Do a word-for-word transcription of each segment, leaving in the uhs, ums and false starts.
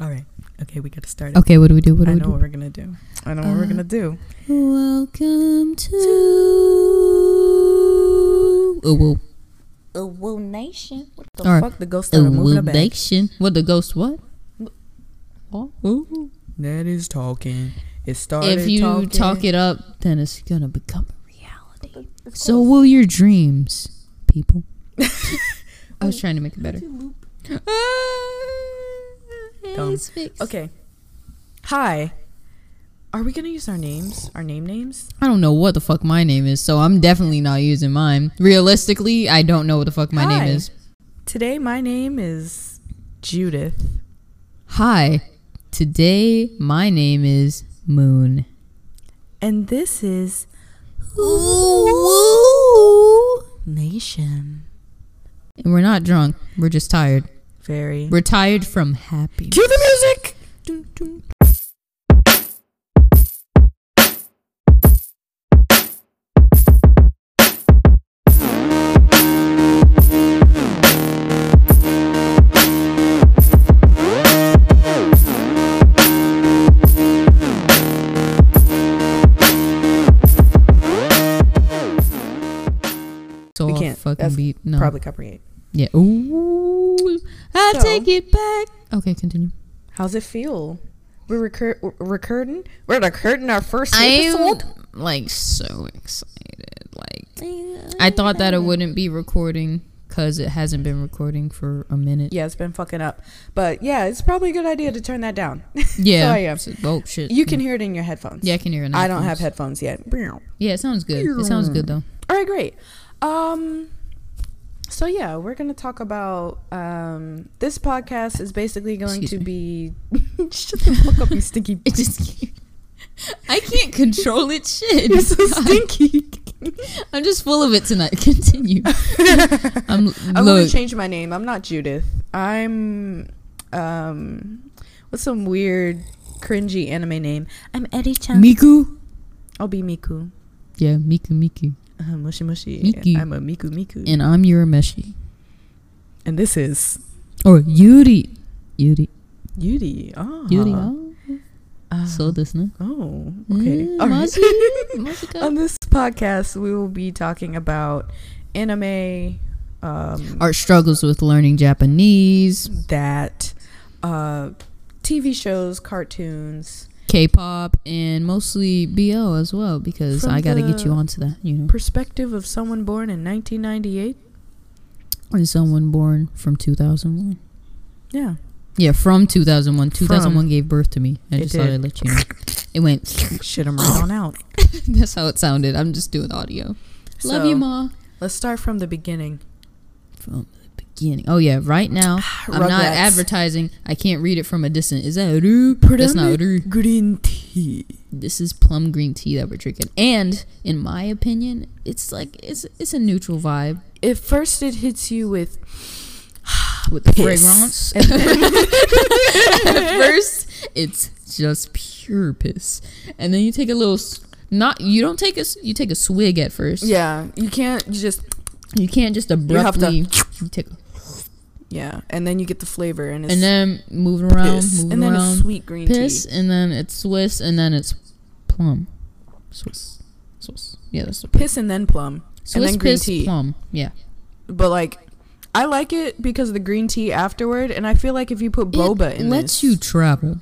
All right. Okay, we got to start it. Okay, what do we do? What do I we know do? what we're going to do. I know Uh, what we're going to do. Welcome to Oh, whoa. Oh, whoa, nation. What the All right. fuck? The ghost started moving a bag. Nation. What, the ghost what? What? Ooh. That is talking. It started If you talking. talk it up, then it's going to become a reality. It's So close. will your dreams, people. I was trying to make it better. Dumb. Okay. Hi. Are we going to use our names? Our name names? I don't know what the fuck my name is, so I'm definitely not using mine. Realistically, I don't know what the fuck my Hi. name is. Today, my name is Judith. Hi. Today, my name is Moon. And this is Ooh. Nation. And we're not drunk. We're just tired. Very. We're tired from happy. Cue the music! Dun, dun. So We off can't. fucking That's beat. No. Probably copyright. Yeah. Ooh. I So- take it back. Okay, continue. How's it feel? We're recur- we're recurring. We're recurring our first I'm episode. like so excited. Like I thought that it wouldn't be recording because it hasn't been recording for a minute. Yeah, it's been fucking up. But yeah, it's probably a good idea to turn that down. Yeah. So I am. Oh shit. You can hear it in your headphones. Yeah, I can hear it. I don't have headphones yet. Yeah, it sounds good. It sounds good though. All right, great. Um, so yeah, we're gonna talk about um. This podcast is basically going Excuse to me. be. Shut the fuck up, you stinky. It just. I can't control it. Shit. You're so stinky. I'm just full of it tonight. Continue. I'm. I'm gonna Look. change my name. I'm not Judith. I'm um. What's some weird, cringy anime name? I'm Eddie-chan. Miku. I'll be Miku. Yeah, Miku Miku. Uh, mushy mushy. Miku. I'm a Miku Miku. And I'm Urameshi. And this is Or Yuri. Yuri. Yuri. Oh. Yuri. Oh. Uh, So this, no? Oh, okay. Mm, All right. Mazi- Mazika. On this podcast, we will be talking about anime, um, Our struggles with learning Japanese, that, uh, T V shows, cartoons, K-pop, and mostly B L as well, because From I gotta get the- you onto that, you know. perspective of someone born in nineteen ninety-eight. And someone born from two thousand one. Yeah. Yeah, from two thousand one. two thousand one From. gave birth to me. I It just thought did. I'd let you know. It went. Shit, I'm right on out. That's how it sounded. I'm just doing audio. Love So, you, Ma. Let's start from the beginning. From the beginning. Oh, yeah. Right now, I'm not Rugrats. advertising. I can't read it from a distance. Is that Ru? That's not Ru. Green tea. This is plum green tea that we're drinking. And, in my opinion, it's like, it's it's a neutral vibe. At first, it hits you with With the piss. fragrance. And then- At first, it's just pure piss. And then you take a little... s- Not... You don't take a... s- You take a swig at first. yeah, you can't. You just You can't just have to- abruptly... You take a, yeah, and then you get the flavor, and it's and then moving around, piss, moving and then around. it's sweet green Piss, tea. and then it's Swiss, and then it's plum. Swiss. Swiss. Yeah, that's the Piss and then plum, Swiss and then green piss, tea. plum. Yeah. But like, I like it because of the green tea afterward, and I feel like if you put boba it in lets this, you travel.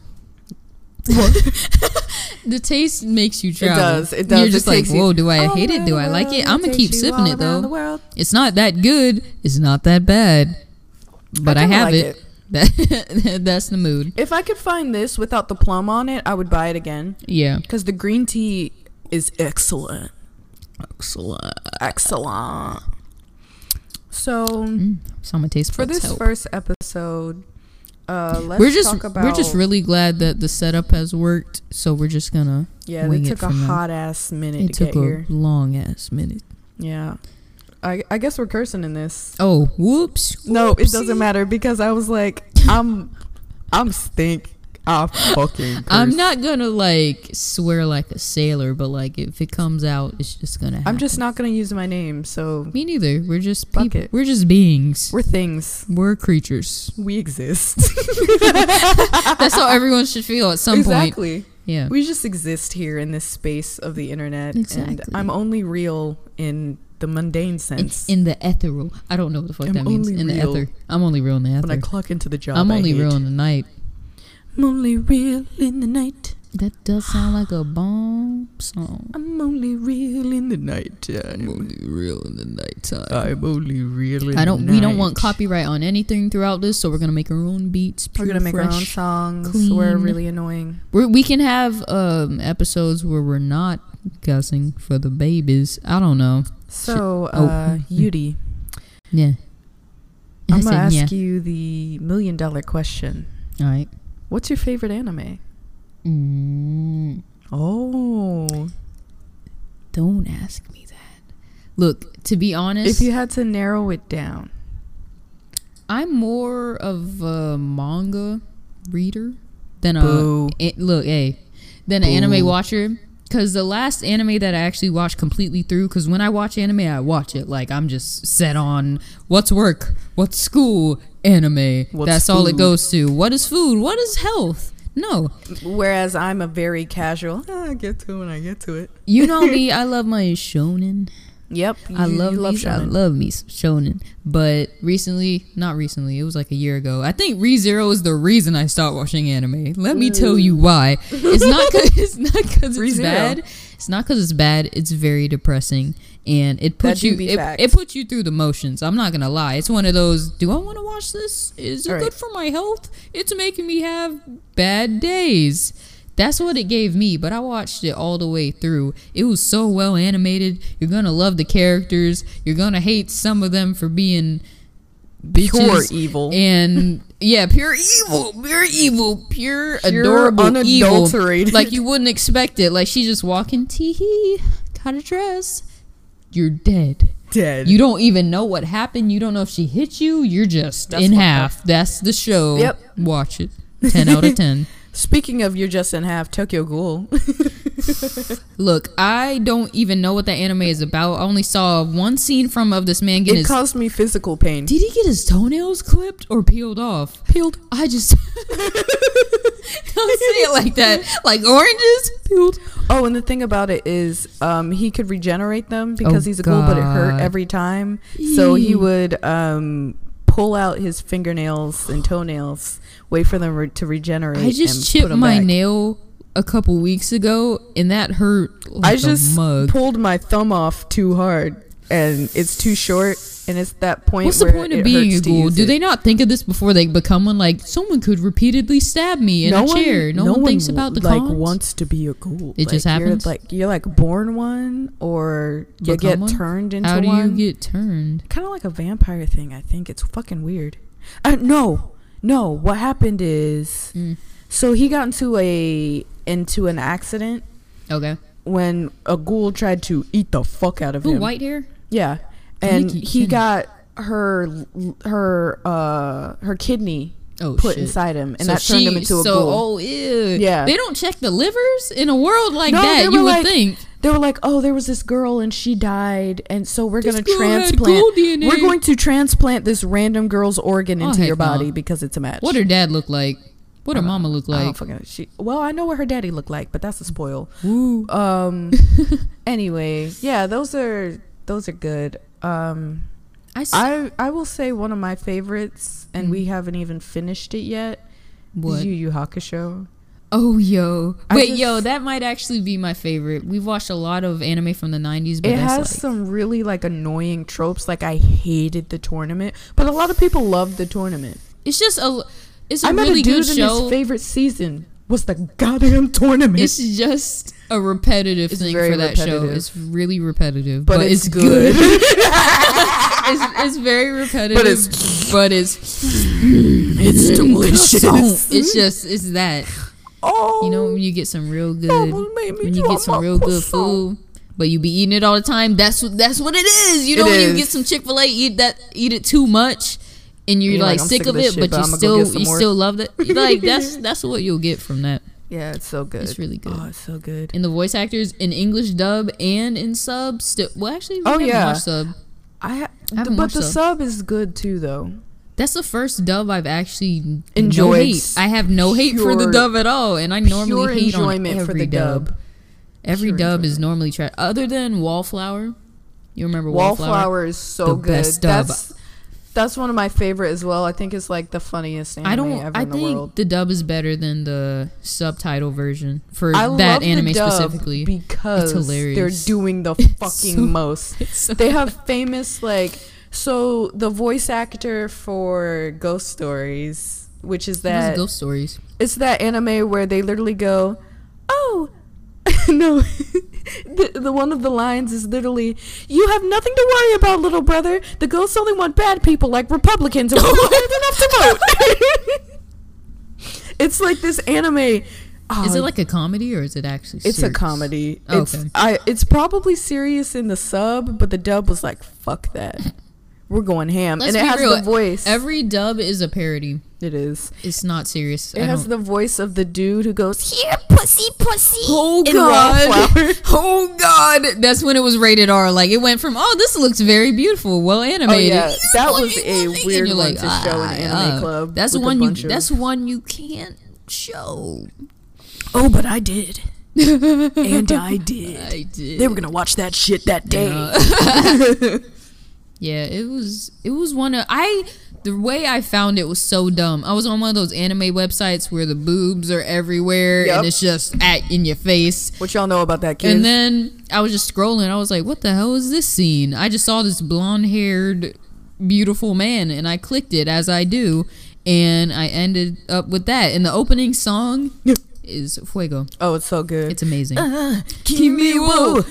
The taste makes you it travel. does. It does. You're It just like, takes you whoa, do I all hate it? around Do the I like it? world, I'm gonna takes keep you sipping all it around though. the world. It's not that good. It's not that bad. But I, kinda have like it. That, that's the mood. If I could find this without the plum on it, I would buy it again Yeah. because the green tea is excellent. Excellent. Excellent. So Mm, so I'm gonna taste for buds this help. first episode, uh, let's we're just talk about. we're just really glad that the setup has worked. So we're just gonna. yeah. wing It it took a from there. hot ass minute It to took get a here. long ass minute. Yeah, I I guess we're cursing in this. Oh, whoops. No, it Whoopsie. doesn't matter because I was like, I'm I'm stink. I fucking curse. I'm not gonna like swear like a sailor, but like if it comes out, it's just gonna happen. I'm just not gonna use my name, so Me neither. We're just Fuck people. it. We're just beings. we're things. We're creatures. We exist. That's how everyone should feel at some point. Exactly. Yeah. We just exist here in this space of the internet, Exactly. and I'm only real in the mundane In, sense. in the ethereal. I don't know what the fuck I'm that means. only In the real ether. I'm only real in the ether. when I clock into the job, I'm I only hate. real in the night. I'm only real in the night. That does sound like a bomb song. I'm only real in the night time. real in the nighttime. I'm only real in I don't. the We don't want night. copyright on anything throughout this, so we're gonna make our own beats. We're pure, gonna make our own fresh. songs. clean. We're really annoying. We're, we can have um, episodes where we're not cussing for the babies. I don't know. So, Oh. uh, Yudi, Yeah. I'm I gonna said, ask yeah. you the million dollar question. All right. What's your favorite anime? Mm, Oh, don't ask me that. Look, to be honest, if you had to narrow it down, I'm more of a manga reader than a Boo. a- look, hey, than an Boo. anime watcher. Because the last anime that I actually watched completely through, because when I watch anime, I watch it like I'm just set on what's work, what's school, anime. What's That's all it food? goes to. What is food? What is health? No, whereas I'm a very casual. "Ah, I get to it when I get to it. you know me. I love my shonen. Yep, I you- love, you me. I shonen. love me some shonen. But recently, not recently, it was like a year ago. I think ReZero is the reason I stopped watching anime. Let me tell you why. It's not cause it's not because it's ReZero. bad. It's not because it's bad. It's very depressing, and it puts That do you be it, facts. it puts you through the motions. I'm not gonna lie. It's one of those. Do I want to watch this? Is it All right. good for my health? It's making me have bad days. That's what it gave me, but I watched it all the way through. It was so well animated. You're gonna love the characters. You're gonna hate some of them for being bitches. Pure evil. And yeah, pure evil, pure evil, pure, Pure, adorable evil. unadulterated. Like you wouldn't expect it. Like she's just walking, tee hee, got a dress. You're dead. Dead. You don't even know what happened. You don't know if she hit you. You're just That's in fucked half. That's the show. Yep. Watch it. ten out of ten. Speaking of, you're just in half. Tokyo Ghoul. Look, I don't even know what that anime is about. I only saw one scene from of this man getting It his. caused me physical pain. Did he get his toenails clipped or peeled off? Peeled. I just don't say it like that. Like oranges peeled. Oh, and the thing about it is, um, he could regenerate them because Oh, he's a ghoul, but it hurt God. every time. So he Eee. would um pull out his fingernails and toenails, wait for them re- to regenerate. I just and chipped put 'em my back. nail a couple weeks ago, and that hurt like I just a mug. pulled my thumb off too hard, and it's too short, and it's that point. What's the where point of it being hurts a to ghoul? use Do it. they not think of this before they become one? Like someone could repeatedly stab me in no a chair. No, one thinks about the like cons. wants to be a ghoul. It like, just happens? You're like you're like born one, or you Become get one? turned into How do one. you get turned? Kind of like a vampire thing. I think it's fucking weird. Uh, no, no. What happened is, Mm. so he got into a into an accident Okay. when a ghoul tried to eat the fuck out of Ooh, him. white hair. Yeah, You and keep he kidding. got her her uh her kidney Oh put shit. inside him, and So that turned she- him into a so, ghoul. Oh, ew. Yeah. They don't check the livers in a world like No, they that. were You would like- think. They were like, "Oh, there was this girl and she died, and so we're This gonna girl had transplant. ghoul D N A." We're going to transplant this random girl's organ Oh, into heck your body no. because it's a match." What her dad look like? What her I don't- mama look I don't like? fucking she. Well, I know what her daddy looked like, but that's a spoil. Woo. Um. Anyway, yeah, those are those are good. Um. I, s- I I will say one of my favorites, and Mm. we haven't even finished it yet. what? Is Yu Yu Hakusho. Oh, yo. I Wait, just- yo, that might actually be my favorite. We've watched a lot of anime from the nineties, but It that's has like, some really like annoying tropes. Like I hated the tournament, but a lot of people loved the tournament. it's just a, it's a I met really a dude good in show. his favorite season was the goddamn tournament. It's just a repetitive It's thing very for that show. repetitive. It's really repetitive, but, but, it's, it's good. it's, it's very repetitive, But it's- but it's it's delicious. It's just it's that Oh, you know when you get some real good Mama made me when you drop get some my real good croissant. food, but you be eating it all the time. That's what that's what it is. You It know when you is. get some Chick-fil-A, eat that eat it too much, and you're, You're like, like, I'm sick sick of of this it, shit, but but you I'ma go still get some you more. still love it. Like that's that's what you'll get from that. Yeah, it's so good. It's really good. Oh, it's so good. And the voice actors in English dub and in sub still. Well, actually, we Oh, haven't yeah. watched sub. I, ha- I haven't but watched the sub. sub is good too, though. That's the first dub I've actually Enjoyed. No hate. I have no hate for the Pure- dub at all, and I Pure normally hate on enjoyment every for the dub. dub. Every Pure dub is enjoyment. normally trash. Other than Wallflower, you remember Wallflower? Wallflower is so The good. best dub. That's that's one of my favorite as well. I think it's like the funniest anime I don't. ever I in the think world. the dub is better than the subtitle version for I that love anime the dub specifically. because It's hilarious. they're doing the It's fucking so- most. It's so They have famous like so the voice actor for Ghost Stories, which is What was that Ghost Stories. it's that anime where they literally go, "Oh, no." the, the one of the lines is literally, "You have nothing to worry about, little brother. The ghosts only want bad people like Republicans and we're not old enough to vote." It's like this anime. Oh, Is it like a comedy or is it actually? it's serious? a comedy. Oh, It's okay. I it's probably serious in the sub, but the dub was like, "Fuck that. We're going ham." Let's and it be has real. the voice. Every dub is a parody. it is. It's not serious. It I has don't- the voice of the dude who goes, "Here, pussy, pussy." Oh in god! Wallflower. Oh god! That's when it was rated R. Like it went from, oh, this looks very beautiful, well Oh animated. yeah, that was And a you're weird one like, to show in ah, Anime uh, Club. That's with a one you. bunch of- That's one you can't show. Oh, but I did, and I did. I did. They were gonna watch that shit that day. Uh, yeah, it was. It was one of I. The way I found it was so dumb. I was on one of those anime websites where the boobs are everywhere Yup. and it's just at in your face. What y'all know about that, kids? And then I was just scrolling. I was like, what the hell is this scene? I just saw this blonde haired, beautiful man, and I clicked it as I do. And I ended up with that. And the opening song is Fuego. oh, it's so good. It's amazing. Uh, keep me woe.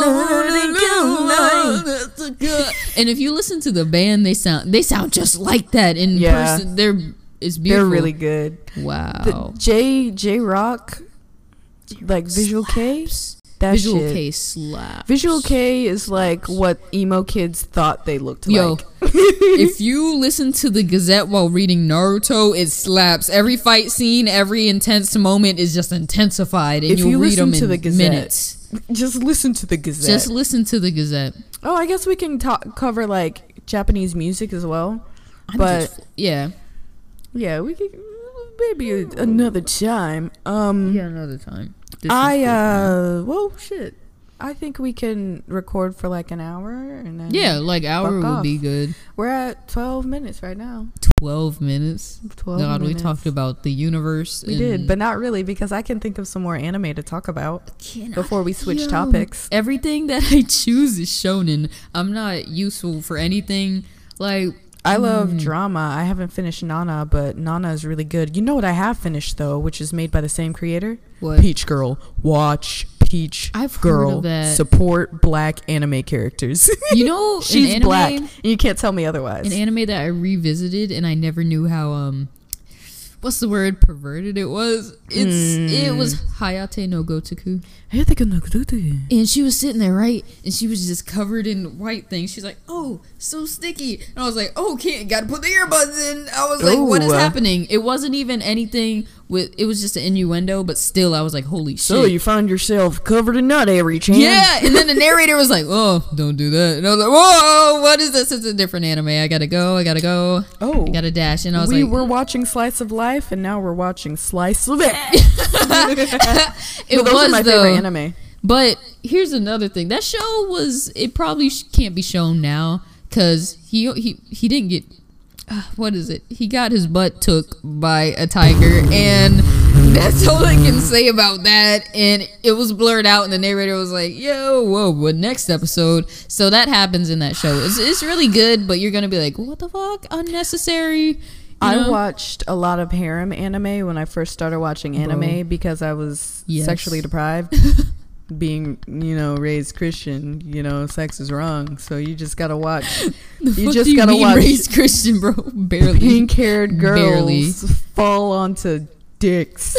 And if you listen to the band, they sound they sound just like that in Yeah. person. They're it's They're beautiful. really good. Wow. The J J Rock, like Visual K. That Visual shit. K slap. Visual K is like what emo kids thought they looked Yo, like. if you listen to the Gazette while reading Naruto, it slaps. Every fight scene, every intense moment is just intensified, and If you'll you read listen them to in the Gazette, minutes. Just listen to the Gazette. Just listen to the Gazette. oh, I guess we can talk cover like Japanese music as well. I'm But just, yeah, yeah, we could maybe another time. Um, yeah, another time. This is I good, man. uh, well, shit. I think we can record for like an hour and then yeah, like hour fuck would off. be good. We're at twelve minutes right now. Twelve minutes. Twelve. God, minutes. we talked about the universe. We and did, but not really because I can think of some more anime to talk about Can before we I- switch Yo, topics. Everything that I choose is shonen. I'm not useful for anything. Like I love mm, drama. I haven't finished Nana, but Nana is really good. You know what I have finished though, which is made by the same creator? What? Peach Girl. Watch Peach I've heard Girl. of that. Support black anime characters. You know, She's an anime, black. And you can't tell me otherwise. An anime that I revisited and I never knew how um, what's the word, perverted it was. It's Mm. it was Hayate no Gotoku. And And she was sitting there, right? And she was just covered in white things. She's like, oh, so sticky. And I was like, oh, can't, gotta put the earbuds in. I was like, what is Ooh. happening? It wasn't even anything with, it was just an innuendo, but still, I was like, holy shit. So you find yourself covered in nut every chance. Yeah, and then the narrator was like, oh, don't do that. And I was like, whoa, what is this? It's a different anime. I gotta go, I gotta go. Oh. I gotta dash. And I was we like, were watching Slice of Life, and now we're watching Slice of It. it But those was are my though. favorite anime. But here's another thing. That show was, it probably sh- can't be shown now because he, he, he didn't get, uh, what is it? He got his butt took by a tiger, and that's all I can say about that. And it was blurred out, and the narrator was like, yo, whoa, what next episode? So that happens in that show. It's, it's really good, but you're going to be like, what the fuck? Unnecessary. You I know? watched a lot of harem anime when I first started watching anime Bro. because I was Yes. sexually deprived. Being, you know, raised Christian, you know, sex is wrong. So you just gotta watch. The You fuck just do you gotta mean watch raised Christian, bro. Barely. pink-haired girls Barely. fall onto dicks.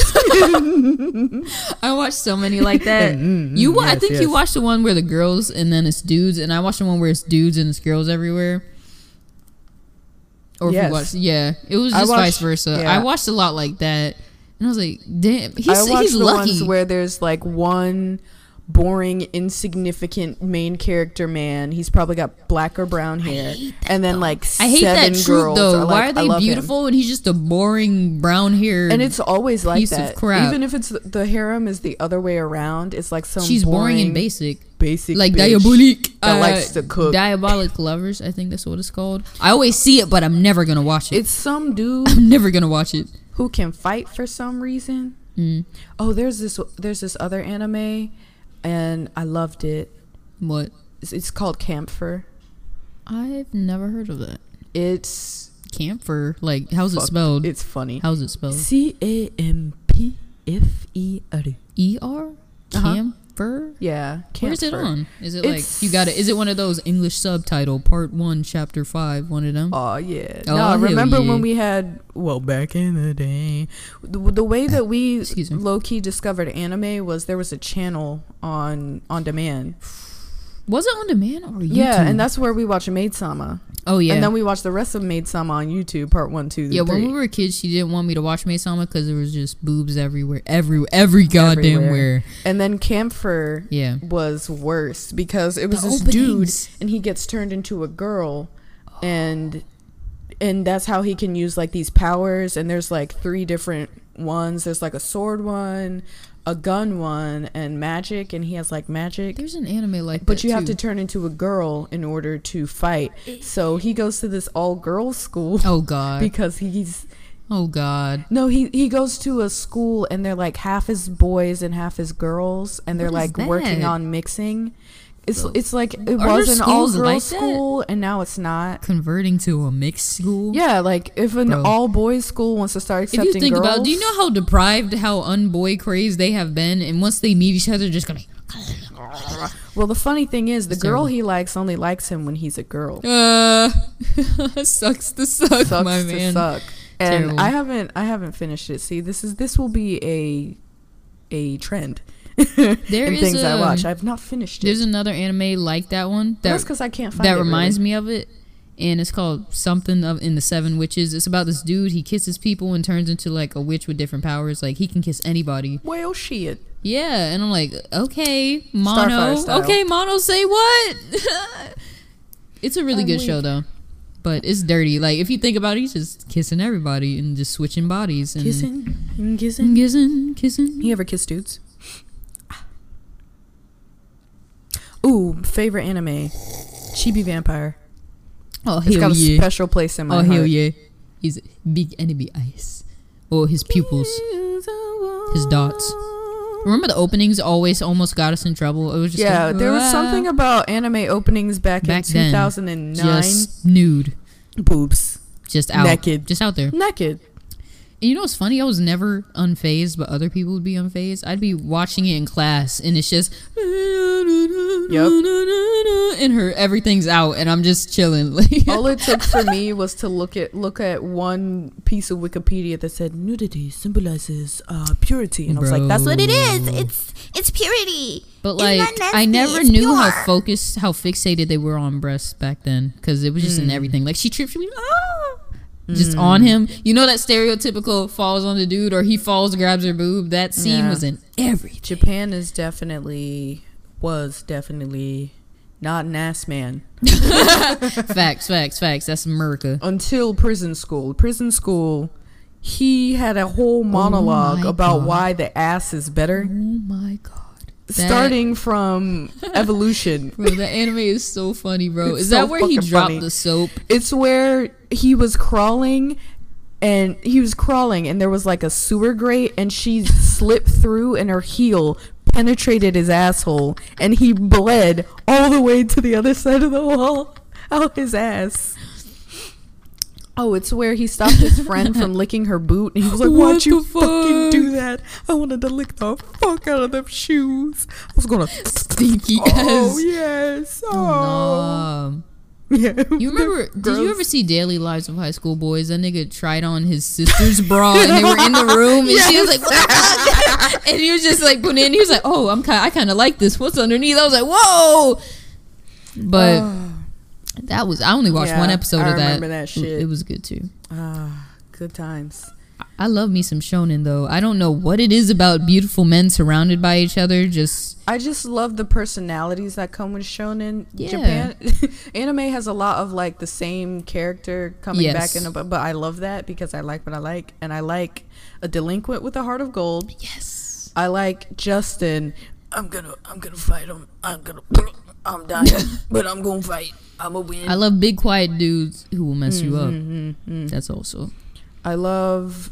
I watched so many like that. Mm, mm, you, wa- I yes, think yes. you watched the one where the girls and then it's dudes, and I watched the one where it's dudes and it's girls everywhere. Or if Yes. you watched, yeah, it was I just watched- vice versa. yeah. I watched a lot like that, and I was like, damn, he's I watch he's the lucky. ones where there's like one boring, insignificant main character man. He's probably got black or brown hair, and then like I hate seven that troop girls though. are like, Why are "I they love him." beautiful and he's just a boring brown hair? And it's always like piece of that. crap. Even if it's the harem is the other way around, it's like some she's boring, boring and basic, basic like bitch diabolique. that uh, likes to cook. Diabolic lovers, I think that's what it's called. I always see it, but I'm never gonna watch it. It's some dude I'm never gonna watch it. who can fight for some reason. Mm. Oh, there's this there's this other anime, and I loved it. What? It's, it's called Camphor. I've never heard of that. It's Camphor, like how's it fuck, spelled? It's funny. How's it spelled? C A M P F E R. E R? Uh-huh. Camphor? Yeah. Where's it Camphor. on? Is it It's- like you got it? Is it one of those English subtitle part one, chapter five? One of them? Oh yeah. Oh, no, hell remember yeah. when we had well back in the day, the, the way that we Excuse me. low key discovered anime was there was a channel on on demand. Was it on demand or YouTube? Yeah, and that's where we watched Maid Sama. oh yeah. And then we watched the rest of Maid Sama on YouTube, part one, two, yeah, three. when we were kids, she didn't want me to watch Maid-sama because there was just boobs everywhere, every every goddamn Everywhere. where. And then Camphor Yeah. was worse because it was The this openings. dude and he gets turned into a girl, and and that's how he can use like these powers. And there's like three different ones. There's like a sword one, a gun one, and magic. And he has like magic. There's an anime like that But you have too. to turn into a girl in order to fight. So he goes to this all girls school Oh god. because he's oh god. no, he he goes to a school and they're like half is boys and half is girls, and they're What is like working that? on mixing. It's Oh. it's like it there was an all schools girls like that? school and now it's not. Converting to a mixed school. Yeah, like if an Bro. all boys school wants to start If accepting you think girls, about, do you know how deprived, how unboy crazed they have been, and once they meet each other, they're just gonna. well, the funny thing is, the It's girl terrible. he likes only likes him when he's a girl. Uh, sucks to suck, Sucks my to man. suck. And Terrible. I haven't I haven't finished it. See, this is this will be a a trend. There in is things I a- watch. I've not finished it. There's another anime like that one That's that because I can't find that it. reminds really. me of it, and it's called something of in the Seven Witches. It's about this dude. He kisses people and turns into like a witch with different powers. Like he can kiss anybody. Well, shit. Yeah, and I'm like, okay, Mono. Starfire style. Okay, Mono, say what? It's a really I'm good weak. show though, but it's dirty. Like if you think about it, he's just kissing everybody and just switching bodies and Kissing, and and kissing. kissing, kissing. You ever kiss dudes? Ooh, favorite anime, Chibi Vampire. Oh It's hell got a yeah! special place in my Oh heart. hell yeah! He's big enemy eyes. Oh, his pupils, his dots. Remember the openings always almost got us in trouble. It was just Yeah, like, there was "Ah." something about anime openings back, Back in then, two thousand nine. just nude, Boobs, just out, Naked. just out there. naked. And you know what's funny? I was never unfazed, but other people would be unfazed. I'd be watching it in class, and it's just Yep. and her everything's out, and I'm just chilling. Like, All it took for me was to look at look at one piece of Wikipedia that said nudity symbolizes uh, purity, and I was like, "That's what it is. Bro. It's it's purity. But It's like, not nasty, I never it's knew how pure. focused, how fixated they were on breasts back then, because it was just in everything. Like she trips, she be ah, just on him. You know that stereotypical falls on the dude, or he falls, grabs her boob. That scene Yeah. was in everything. Japan is definitely was definitely not an ass man Facts, facts, facts. That's America. until prison school. Prison school, he had a whole monologue my about God. why the ass is better, Oh my god. That- starting from evolution. Bro, the anime is so funny, bro. It's Is so that where he fucking dropped funny. the soap? It's where he was crawling and he was crawling and there was like a sewer grate and she slipped through and her heel penetrated his asshole and he bled all the way to the other side of the wall out his ass. Oh, it's where he stopped his friend from licking her boot and he was like, What why'd you the fucking do fuck? that? I wanted to lick the fuck out of them shoes. I was gonna Stinky Oh ass. yes. Oh, Nah. yeah. You remember? Did you Gross. ever see Daily Lives of High School Boys? That nigga tried on his sister's bra, and they were in the room, and she was like, "What the fuck?" And he was just like putting in. He was like, "Oh, I'm kind. I kind of like this. What's underneath?" I was like, "Whoa!" But That was I only watched Yeah, one episode I of that. remember that shit. It was good too. Ah, good times. I love me some shonen though. I don't know what it is about beautiful men surrounded by each other. Just I just love the personalities that come with shonen. Yeah. Japan anime has a lot of like the same character coming Yes. back in, a, but but I love that because I like what I like, and I like a delinquent with a heart of gold. yes. I like Justin. I'm gonna I'm gonna fight him. I'm gonna I'm dying, but I'm gonna fight. I'm gonna win. I love big quiet dudes who will mess you up. Mm-hmm. That's also. I love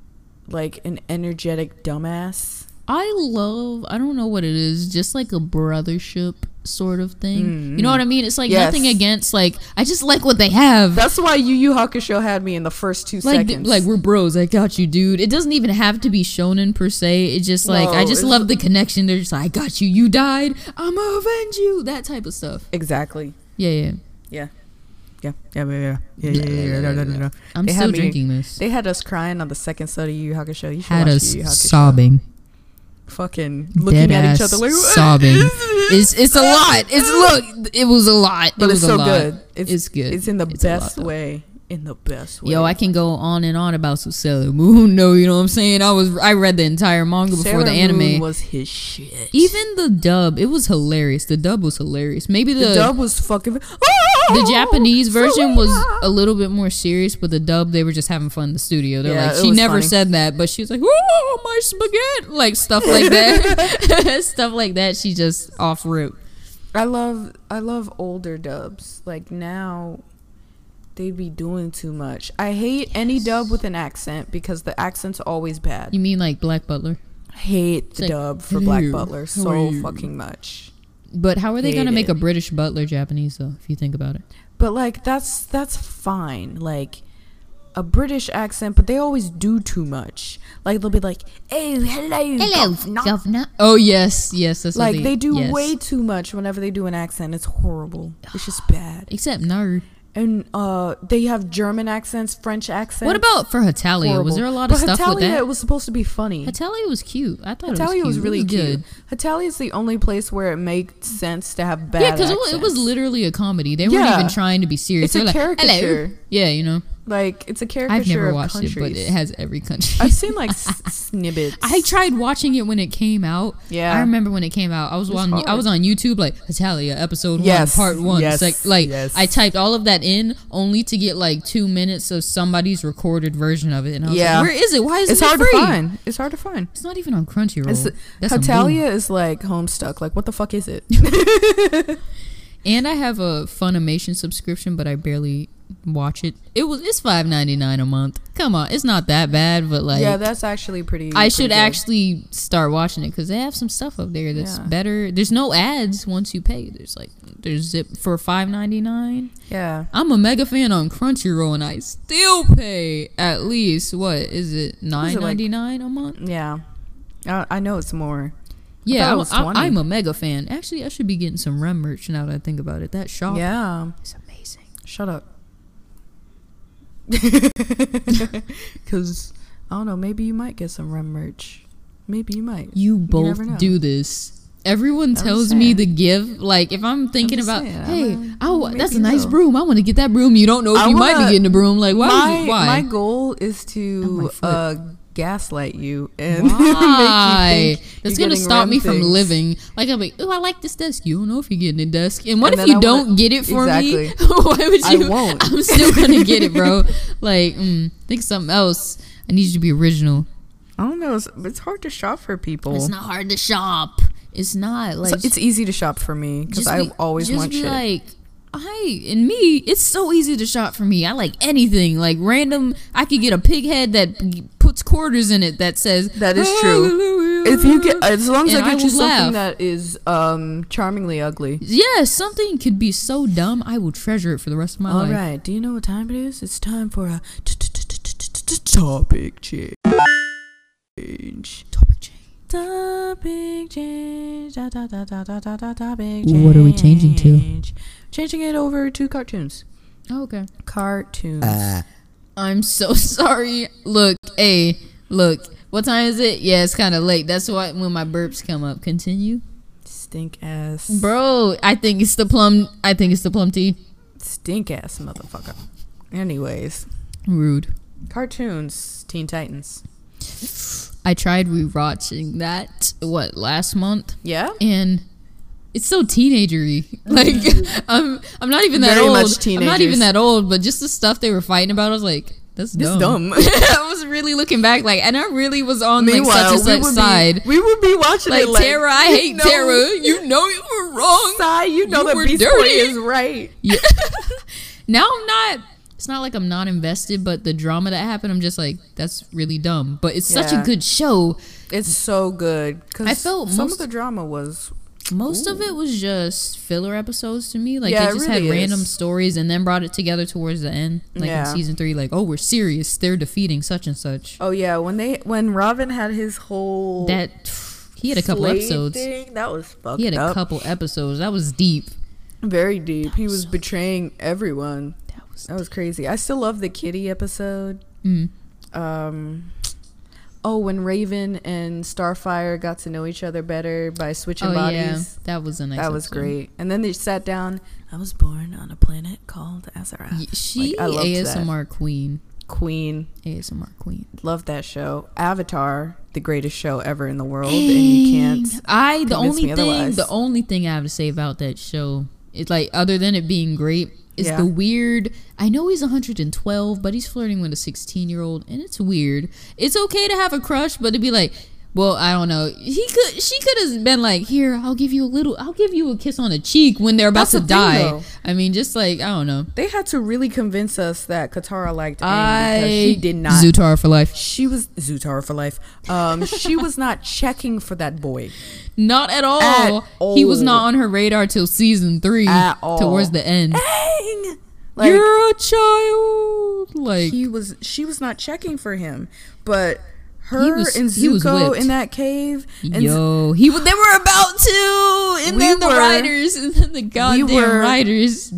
like an energetic dumbass. I love, I don't know what it is, just like a brothership sort of thing. Mm-hmm. You know what I mean? It's like Yes. nothing against, like, I just like what they have. That's why Yu Yu Hakusho had me in the first two like, th- seconds. like we're bros. I got you, dude. It doesn't even have to be shonen per se. It's just like, No, I just it's- love the connection. They're just like, I got you. You died. I'm gonna avenge you. That type of stuff. exactly. Yeah, yeah. Yeah. Yeah. Yeah. Yeah. Yeah. Yeah. Yeah. yeah, yeah, yeah, yeah. I'm They still had me- drinking this. They had us crying on the second episode of Yu Yu Hakusho. You should Had watch us Yu Yu Hakusho. sobbing. Fucking looking Dead at ass each other like sobbing. It's it's a lot. It's look. It was a lot. But it it's was so a lot. good. It's, good. It's in the It's a lot, best though. way. In the best way. Yo, I can go on and on about Sailor Moon. No, you know what I'm saying? I was I read the entire manga before Sailor the anime. Moon was his shit. Even the dub, it was hilarious. The dub was hilarious. Maybe the the dub was fucking. the Japanese version was a little bit more serious, but the dub they were just having fun in the studio. They're Yeah, like, it she was never funny. said that, but she was like, "Oh, my spaghetti," like stuff like that, stuff like that. She just off rip. I love I love older dubs. Like now they be doing too much. I hate any dub with an accent because the accent's always bad. You mean like Black Butler? I hate the like, dub for "Hello, Black Butler how are so you?" fucking much. But how are they Hate gonna make it. a British Butler Japanese though? If you think about it, But like that's that's fine. Like a British accent, but they always do too much. Like they'll be like, "Hey, hello, governor." governor. Oh yes, yes. That's Like what they do yes. way too much whenever they do an accent. It's horrible. It's just bad. Except no. And uh, they have German accents, French accents. What about for Hatalia? Horrible. Was there a lot but of stuff Hatalia, with that? it was supposed to be funny. Hatalia was cute. I thought Hatalia it was, was, cute. really it was cute. good. Hatalia is the only place where it makes sense to have bad Yeah, because accents. it was literally a comedy. They weren't Yeah. even trying to be serious. It's a They were like, caricature. "Hello." Yeah, you know. Like, it's a caricature I've never of watched countries. it, but it has every country. I've seen, like, s- snippets. I tried watching it when it came out. Yeah. I remember when it came out. I was It's on hard. I was on YouTube like Hatalia episode Yes, one, part one. yes, It's like like yes. I typed all of that in only to get like two minutes of somebody's recorded version of it. And I was Yeah. like, where is it? Why is It's it hard free? to find. It's hard to find. It's not even on Crunchyroll. It's, That's a move. Hatalia is, like, Homestuck. Like, what the fuck is it? And I have a Funimation subscription, but I barely watch it. It was it's five ninety nine a month. Come on, it's not that bad, but like yeah, that's actually pretty I pretty should good. actually start watching it because they have some stuff up there that's Yeah. better. There's no ads once you pay. There's like there's zip for five ninety nine. Yeah. I'm a mega fan on Crunchyroll, and I still pay at least what is it nine ninety nine a month? Yeah. I, I know it's more. Yeah, thought it I'm, was I'm, twenty. I'm a mega fan. Actually, I should be getting some Rem merch now that I think about it. That shop Yeah. is amazing. Shut up. Because, I don't know, maybe you might get some Rem merch. Maybe you might. You both never know. do this. Everyone just tells me saying. to give. Like, if I'm thinking just about, saying, hey, I'm a- oh, maybe that's a you nice will. broom. I want to get that broom. You don't know if I you might wanna- be getting a broom. Like, why? my, would you, why? my goal is Oh, to my foot. uh, gaslight you and Why? make you think That's you're gonna getting stop Rem me from things. living. Like I'm like, oh, I like this desk. You don't know if you're getting a desk. And what And if then you I don't wanna- get it for me? Exactly. Why would I you? won't. I'm still gonna get it, bro. Like, mm, think something else. I need you to be original. I don't know. It's, it's hard to shop for people. It's not hard to shop. It's not like So it's easy to shop for me because just I be- always just want be shit. like, I and me, it's so easy to shop for me. I like anything, like random. I could get a pig head that puts quarters in it that says That is true. If you get, as long as And I I get you will something laugh. that is um charmingly ugly. yeah, something could be so dumb. I will treasure it for the rest of my All life. right. Do you know what time it is? It's time for a topic change. Topic change. Topic change. Da, da, da, da, da, da, da, topic What are we changing to? change. Changing it over to cartoons. Oh, okay. Cartoons. I'm so sorry. Look, hey, look. What time is it? Yeah, it's kind of late. That's why when my burps come up. Continue. Stink ass. Bro, I think it's the plum. I think it's the plum tea. Stink ass motherfucker. Anyways, Rude. cartoons, Teen Titans. I tried rewatching that, what, last month? Yeah? And it's so teenagery. Like, I'm I'm not even that Very old. much I'm not even teenagers. that old, but just the stuff they were fighting about, I was like, that's This dumb. dumb. I was really looking back, like, and I really was on, like, such and such would side. Be, we would be watching Like, it like, Tara, I you hate know, Tara. You know you were wrong. Sai, you know You that were Beast Boy dirty. is right. Yeah. Now I'm not, it's not like I'm not invested, but the drama that happened, I'm just like, that's really dumb. But it's such Yeah. a good show. It's so good. 'Cause I felt some most- of the drama was... Most of it was just filler episodes to me. Like, Yeah, they it just really had random is. stories and then brought it together towards the end. Like Yeah. in season three, like, oh, we're serious. They're defeating such and such. Oh, yeah. When they when Robin had his whole... That, he had a couple slave episodes. thing, that was fucked He had a up. couple episodes. That was deep. Very deep. He was so betraying everyone. That was That was crazy. I still love the kitty episode. Mm. Um, oh, when Raven and Starfire got to know each other better by switching Oh, bodies. yeah. That was a nice That was episode. great. And then they sat down. I was born on a planet called Azarath. Y- She Like, I loved A S M R queen. Queen. A S M R queen. Loved that show. Avatar, the greatest show ever in the world, and you can't. I the convince only me thing otherwise. the only thing I have to say about that show is, like, other than it being great, is Yeah. the weird. I know he's one hundred twelve, but he's flirting with a sixteen year old, and it's weird. It's okay to have a crush, but to be like, well, I don't know. He could, she could have been like, here, I'll give you a little, I'll give you a kiss on the cheek when they're about That's to the thing, die. though. I mean, just like, I don't know. They had to really convince us that Katara liked Aang I because she did not. Zutara for life. She was Zutara for life. Um, she was not checking for that boy Not at all. At He was all. not on her radar till season three, At all. towards the end. Aang. Like, You're a child. Like, he was, she was not checking for him, but her was- and he was Zuko whipped. in that cave. And yo, he w- they were about to, and We then the were- writers, and then the goddamn were writers.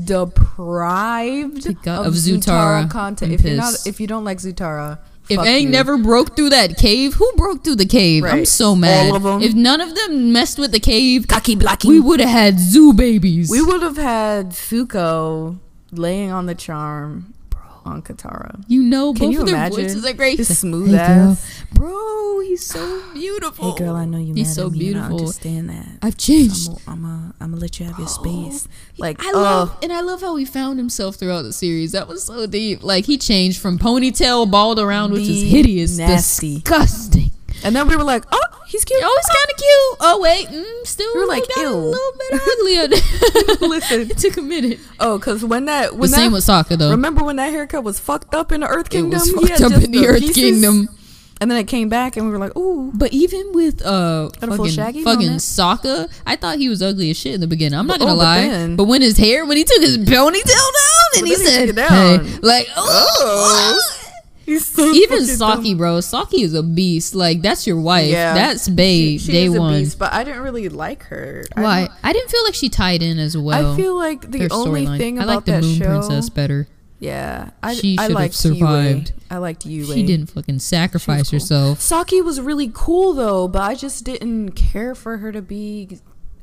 deprived The god- of, of Zutara, Zutara. content. I'm If you're not, pissed. if you don't like Zutara, If fuck Aang you. never broke through that cave, who broke through the cave? I'm Right. so mad. All of 'em. If none of them messed with the cave, Kaki Blackie, we would have had zoo babies. we would have had Zuko laying on the charm on Katara. You know, Can both you of their imagine? voices are great. His He's smooth "Hey, girl." ass. Bro, he's so beautiful. Hey girl, I know you He's mad so at me. and I beautiful. understand that. I've changed. I'm gonna I'm a, I'm gonna let you have your space. Like, I oh, love, and I love how he found himself throughout the series. That was so deep. Like, he changed from ponytail, bald around, which is The hideous, nasty. disgusting. and then we were like, oh, he's cute. Oh, he's kind of cute. Oh wait, mm, still We were like, got a ew. little bit uglier. Listen. It took a minute. Oh, because when that The when same that, with Sokka though. remember when that haircut was fucked up in the Earth It Kingdom? was He fucked had up just in the Earth pieces, Kingdom. and then it came back, and we were like, ooh. But even with uh Got a full fucking, Shaggy fucking moment? Sokka, I thought he was ugly as shit in the beginning. I'm not But- gonna oh, but lie. then- but when his hair, when he took his ponytail down, and But he then he said, took it down. "Hey," like, Oh. oh. He's so Even fucking Saki, dumb. bro. Saki is a beast. Like, that's your wife. Yeah. That's Bae, She, she day is a one. beast, but I didn't really like her. I Why? don't- I didn't feel like she tied in as well. I feel like the their only storyline. thing I about like the that Moon show, Princess better. yeah, I, She I should have liked survived. Yue. I liked Yue. She didn't fucking sacrifice cool. herself. Saki was really cool though, but I just didn't care for her to be,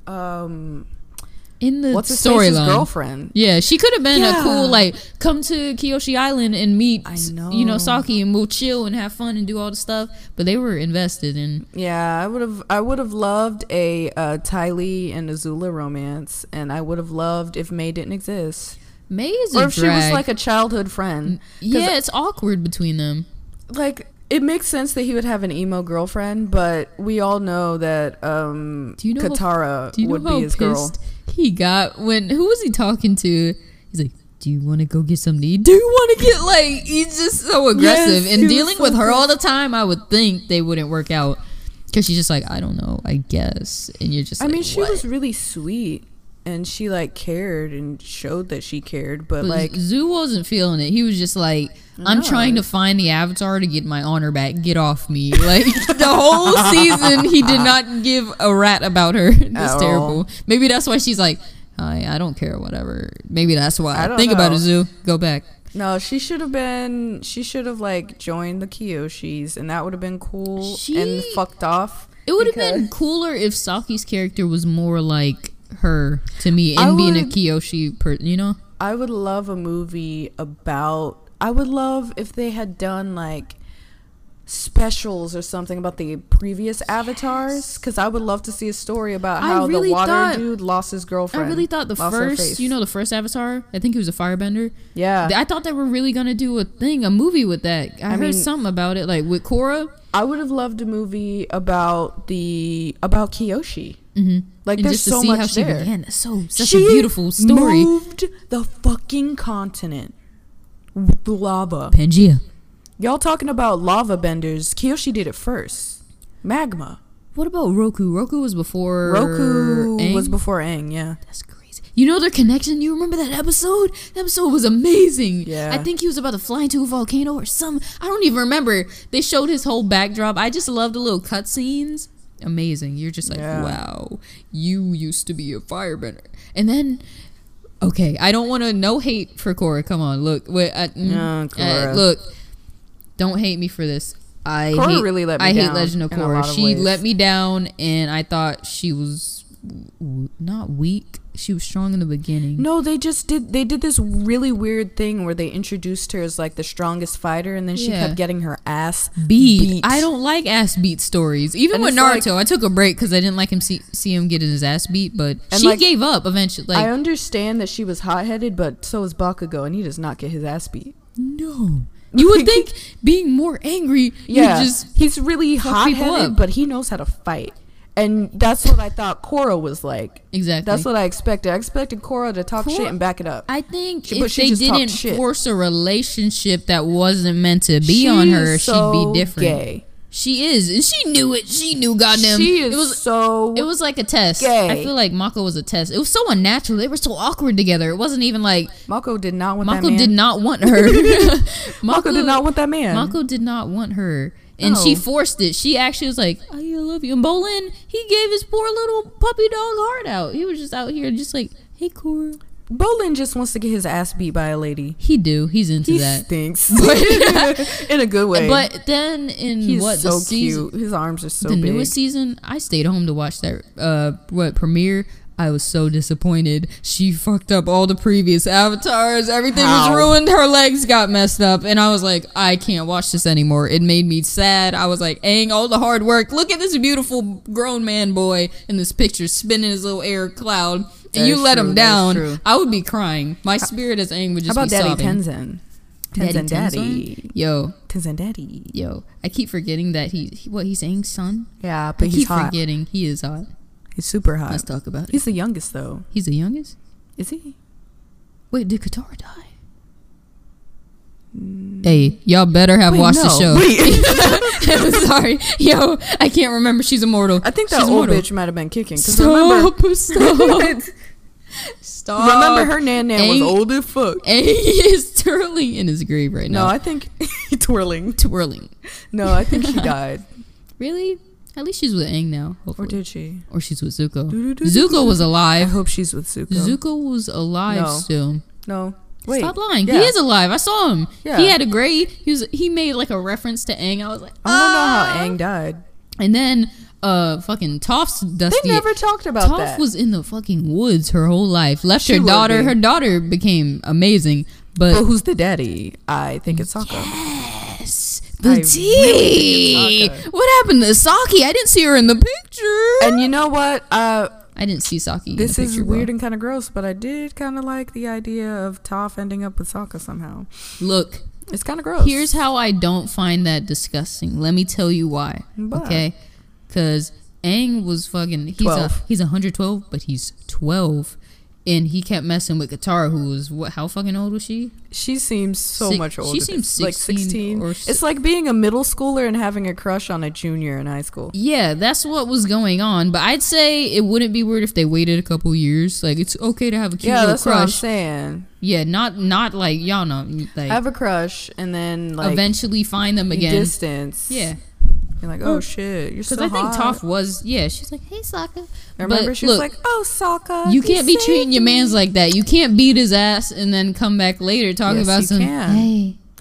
um, In the what's his face's storyline. girlfriend. Yeah, she could have been Yeah. a cool, like, come to Kyoshi Island and meet, I you know, know. Saki, and we'll chill and have fun and do all the stuff. But they were invested in. Yeah, I would have. I would have loved a uh, Ty Lee and Azula romance, and I would have loved if May didn't exist, May is or a if she was drag. like a childhood friend. 'Cause, Yeah, it's awkward between them. like it makes sense that he would have an emo girlfriend, but we all know that um, Do you know how- Katara Do you know would how be his pissed girl. he got when? Who was he talking to? He's like, "Do you want to go get something to eat? Do you want to get like?" He's just so aggressive, Yes, and he was dealing so with her pissed. all the time. I would think they wouldn't work out because she's just like, "I don't know, I guess," and you're just. I like, mean, she "What?" was really sweet, and she like cared and showed that she cared, but, But like Zoo wasn't feeling it. He was just like, I'm No. trying to find the Avatar to get my honor back. Get off me. Like, the whole season, he did not give a rat about her. It was At terrible. all. Maybe that's why she's like, I, I don't care, whatever. Maybe that's why. I don't Think about know. it, Zoo. Go back. no, she should have been. She should have like joined the Kyoshis, and that would have been cool She- and fucked off. It would have because- been cooler if Saki's character was more like her to me I and being a would- Kyoshi person, you know? I would love a movie about. I would love if they had done like specials or something about the previous yes. avatars, because I would love to see a story about how really the water thought, dude lost his girlfriend. I really thought the first, you know, the first Avatar, I think he was a firebender. Yeah, I thought they were really gonna do a thing, a movie with that. I, I heard mean, something about it, like with Korra. I would have loved a movie about the about Kyoshi. Mm-hmm. Like, and there's just to so see much how she there. Began. That's so such she a beautiful story. Moved the fucking continent with lava. Pangea. Y'all talking about lava benders? Kyoshi did it first. Magma. What about Roku? Roku was before. Roku Aang? was before Aang. Yeah. That's crazy. You know their connection? You remember that episode? That episode was amazing. Yeah. I think he was about to fly into a volcano or some. I don't even remember. They showed his whole backdrop. I just love the little cutscenes. Amazing. You're just like, yeah. wow, you used to be a firebender. And then, okay, I don't want to, no hate for Korra. Come on, look. Wait, uh, no, uh, look, don't hate me for this. I Korra hate, really let me I down hate Legend of Korra. She ways. let me down, and I thought she was w- not weak. She was strong in the beginning. No, they just did. They did this really weird thing where they introduced her as like the strongest fighter, and then she yeah. kept getting her ass beat. beat. I don't like ass beat stories. Even and with Naruto, like, I took a break because I didn't like him see, see him getting his ass beat. But she like, gave up eventually. Like, I understand that she was hot headed, but so is Bakugo, and he does not get his ass beat. No. You would think being more angry, yeah, just he's really hot headed, but he knows how to fight. And that's what I thought Korra was like. Exactly. That's what I expected. I expected Korra to talk Korra, shit and back it up. I think she, if they didn't force a relationship that wasn't meant to be she on her, so she'd be different. Gay. She is, and she knew it. She knew, goddamn. She is it was, so. It was like a test. Gay. I feel like Mako was a test. It was so unnatural. They were so awkward together. It wasn't even like Mako did not want Mako that man. did not want her. Mako, Mako did not want that man. Mako did not want her. And no. she forced it. She actually was like, oh, yeah, I love you. And Bolin, he gave his poor little puppy dog heart out. He was just out here just like, hey, Korra. Bolin just wants to get his ass beat by a lady. He do. He's into he that. He stinks. In a good way. But then in He's what, so the season? Cute. His arms are so the big. The newest season, I stayed home to watch that, uh, what, premiere. I was so disappointed. She fucked up all the previous avatars. Everything How? was ruined. Her legs got messed up. And I was like, I can't watch this anymore. It made me sad. I was like, Aang, all the hard work. Look at this beautiful grown man boy in this picture spinning his little air cloud. And that you let true, him down. I would be crying. My spirit as Aang would just How about be Daddy sobbing. Tenzin? Tenzin Daddy. Daddy. Yo. Tenzin Daddy. Yo. I keep forgetting that he, he what, he's Aang's son? Yeah, but I he's keep hot. forgetting. He is hot. He's super hot. Let's talk about it. He's the youngest, though. He's the youngest? Is he? Wait, did Katara die? Mm. Hey, y'all better have Wait, watched no. the show. Wait. I'm sorry. Yo, I can't remember. She's immortal. I think that She's old immortal. bitch might have been kicking. Stop. Remember, stop. Stop. Remember her nan nan was old as fuck. And he is twirling in his grave right now. No, I think twirling. Twirling. No, I think she died. Really? At least she's with Aang now. Hopefully. Or did she? Or she's with Zuko. Zuko was alive. I hope she's with Zuko. Zuko was alive no. still. No. Wait. Stop lying. Yeah. He is alive. I saw him. Yeah. He had a grade. He was. He made like a reference to Aang. I was like, I want to ah! know how Aang died. And then, uh, fucking Toph's dusty. They never talked about Toph that. Toph was in the fucking woods her whole life. Left She her daughter. be. Her daughter became amazing. But, but who's the daddy? I think it's Sokka. Yes. The I tea. Really what happened to Saki? I didn't see her in the picture. And you know what? Uh, I didn't see Saki. This in the is picture, weird bro. and kind of gross, but I did kind of like the idea of Toph ending up with Sokka somehow. Look, it's kind of gross. Here's how I don't find that disgusting. Let me tell you why. But. Okay, because Aang was fucking. He's twelve. a he's one hundred twelve, but he's twelve. And he kept messing with Katara, who was what? How fucking old was she? She seems so Six, much older. She seems like sixteen. Or it's like being a middle schooler and having a crush on a junior in high school. Yeah, that's what was going on. But I'd say it wouldn't be weird if they waited a couple years. Like it's okay to have a cute yeah, little that's crush. what I'm saying. Yeah, not not like y'all know. Like have a crush and then like eventually find them again. Distance. Yeah. You're like, oh shit, you're so hot. Because I think Toph was, yeah, she's like, hey, Sokka. I remember but she look, was like, oh, Sokka. You can't be treating your mans like that. You can't beat his ass and then come back later talking yes, about you some, can. hey,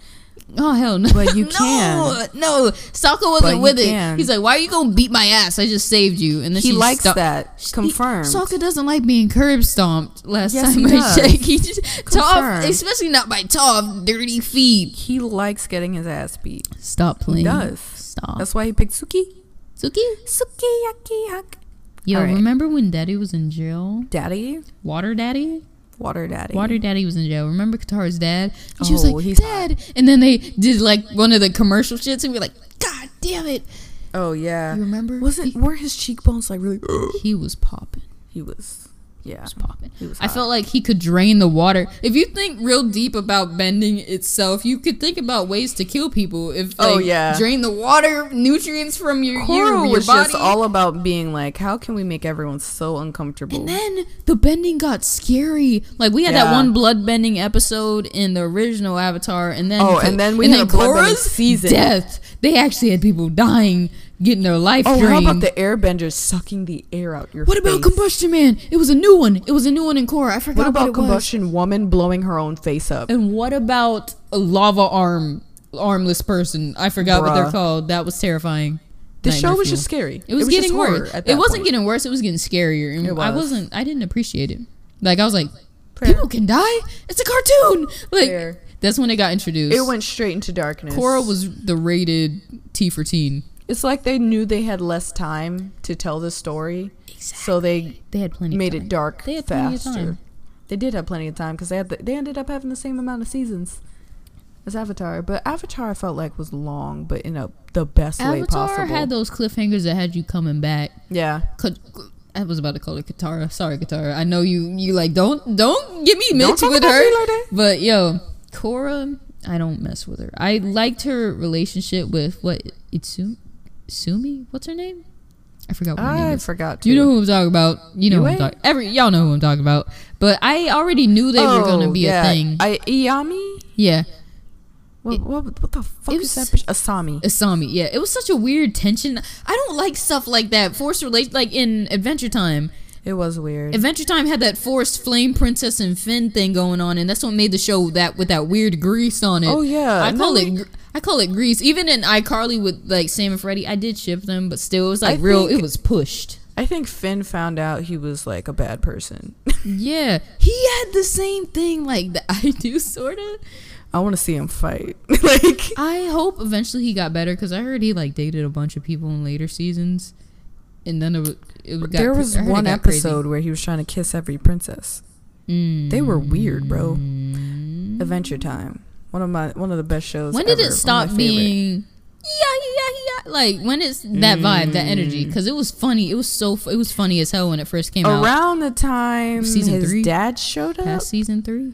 Oh hell no! But you no, can. No, Sokka wasn't But with you it. can. He's like, "Why are you gonna beat my ass? I just saved you." And then He she likes sto- that. He- Confirmed. Sokka doesn't like being curb stomped. Last Yes, time he I does. checked, he just Toph, Confirmed. especially not by Toph, dirty feet. He likes getting his ass beat. Stop He playing. does. Stop. That's why he picked Suki. Suki. Sukiyaki hak. Yo, All right. remember when Daddy was in jail? Daddy? Water Daddy. Water Daddy. Water Daddy was in jail. Remember Katara's dad? And she was Oh, like, he's Dad. And then they did like one of the commercial shits and we were like, God damn it. Oh, yeah. You remember? Wasn't, were his cheekbones like really... He was popping. He was... Yeah. He was popping. He was I hot. felt like he could drain the water. If you think real deep about bending itself, you could think about ways to kill people. If like, Oh, yeah. drain the water, nutrients from your, your, Koro your was body. just all about being like, how can we make everyone so uncomfortable? And then the bending got scary. Like we had that Yeah. one blood bending episode in the original Avatar, and then Oh, and then we had a blood bending Korra's season. death. They actually had people dying, getting their life Oh, drained. how about the airbenders sucking the air out your what face? about Combustion Man? It was a new one. It was a new one in Korra. I forgot What about what it was. Combustion Woman blowing her own face up? And what about a lava arm, armless person? I forgot what they're Bruh. called. That was terrifying. The Nightmare show was fuel. just scary. It was, just getting horror worse. at It that wasn't point. getting worse. It was getting scarier. And It I was. wasn't. I didn't appreciate it. Like I was like, Fair. people can die. It's a cartoon. Like Fair. that's when it got introduced. It went straight into darkness. Korra was the rated T for teen. It's like they knew they had less time to tell the story, so they They had plenty. made of time. it dark They had plenty of faster. time. They did have plenty of time because they had the, they ended up having the same amount of seasons as Avatar. But Avatar I felt like was long, but in a the best way Avatar possible. had those cliffhangers that had you coming back. yeah. Ka- I was about to call her Katara. Sorry, Katara. I know you. You like don't don't get me Don't mixed talk with about her. me like that. But yo, Korra, I don't mess with her. I liked her relationship with what Itsumi. Sumi? What's her name? I forgot what her name I is. forgot to. You know who I'm talking about. You know who I'm Yue? talking. Every y'all know who I'm talking about. But I already knew they were gonna Oh, be yeah. a thing. I, Iyami? Yeah, What, It- what, what the fuck it is was- that bitch? Asami. Asami. Yeah, it was such a weird tension. I don't like stuff like that. Forced relation, like in Adventure Time. It was weird. Adventure Time had that forced flame princess and Finn thing going on, and that's what made the show that with that weird grease on it. Oh, yeah. I And call then it. we- gr- I call it grease. Even in iCarly with like Sam and Freddie, I did ship them, but still, it was like I real. think- It was pushed. I think Finn found out he was like a bad person. Yeah, he had the same thing like that I do, sort of. I want to see him fight. like, I hope eventually he got better because I heard he like dated a bunch of people in later seasons, and then it, wa- it got, there was I heard it one got crazy. episode where he was trying to kiss every princess. Mm. They were weird, bro. Adventure Time. One of my one of the best shows. When did ever. it One of stop my favorite. being yeah yeah yeah like when it's that vibe, that energy? Mm. Because it was funny. It was so fu- it was funny as hell when it first came out. Around the time Season his three? dad showed up? Past season three.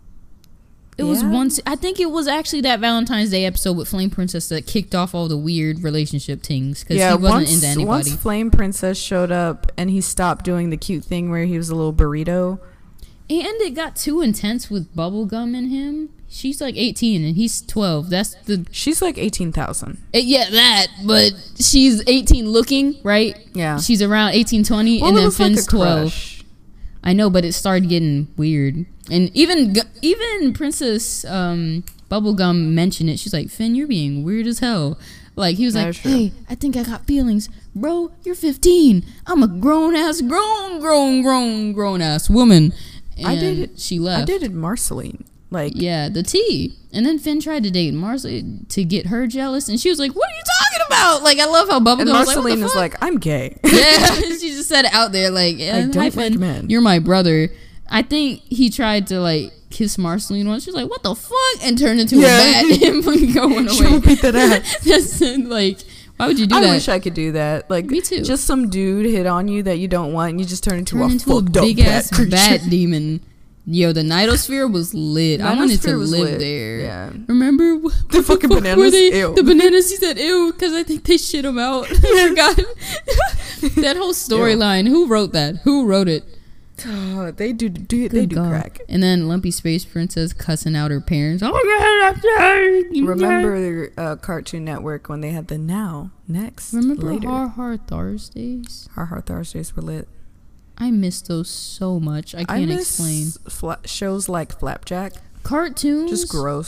It was Yeah. once. I think it was actually that Valentine's Day episode with Flame Princess that kicked off all the weird relationship things because Yeah, he wasn't once, into anybody. once Flame Princess showed up and he stopped doing the cute thing where he was a little burrito. And it got too intense with bubblegum in him. She's like eighteen and he's twelve. That's the She's like eighteen thousand. eh, yeah that. But she's eighteen looking right. Yeah. She's around eighteen, twenty, Well, and it then was like Finn's a twelve. crush. I know, but it started getting weird. And even Gu- even Princess um, Bubblegum mentioned it. She's like, Finn, you're being weird as hell. Like, he was That like, is true. hey, I think I got feelings. Bro, you're fifteen. I'm a grown-ass, grown, grown, grown, grown-ass woman. And I dated- she left. I dated Marceline. Like, Yeah, the T. And then Finn tried to date Marcy to get her jealous. And she was like, what are you talking about? Like, I love how Bubblegum and was like, what Marceline the is fuck? like, I'm gay. Yeah, she just said it out there like, yeah, I don't hi, like Finn, men. you're my brother. I think he tried to like kiss Marceline once. She's like, what the fuck? And turned into Yeah. a bat and fucking going She away. would beat that ass. That's like, why would you do I that? wish I could do that. Like, Me too. Just some dude hit on you that you don't want, and you just turn into Turn a into a fucked up big bat ass creature. bat demon. Yo, the Nidosphere was lit. I wanted to Nidosphere was live lit. there. Yeah. Remember wh- The what fucking fuck were bananas? they- Ew. The bananas. He said ew because I think they shit him out. I forgot that whole storyline. Who wrote that? Who wrote it? Oh, they do, do they Good do God. crack. And then Lumpy Space Princess cussing out her parents. Oh god, I'm sorry. Remember uh, Cartoon Network when they had the now, next, Remember later. Har Har Thursdays? Har Har Thursdays were lit. I miss those so much. I I can't miss explain. fla- shows like Flapjack. Cartoons. Just gross.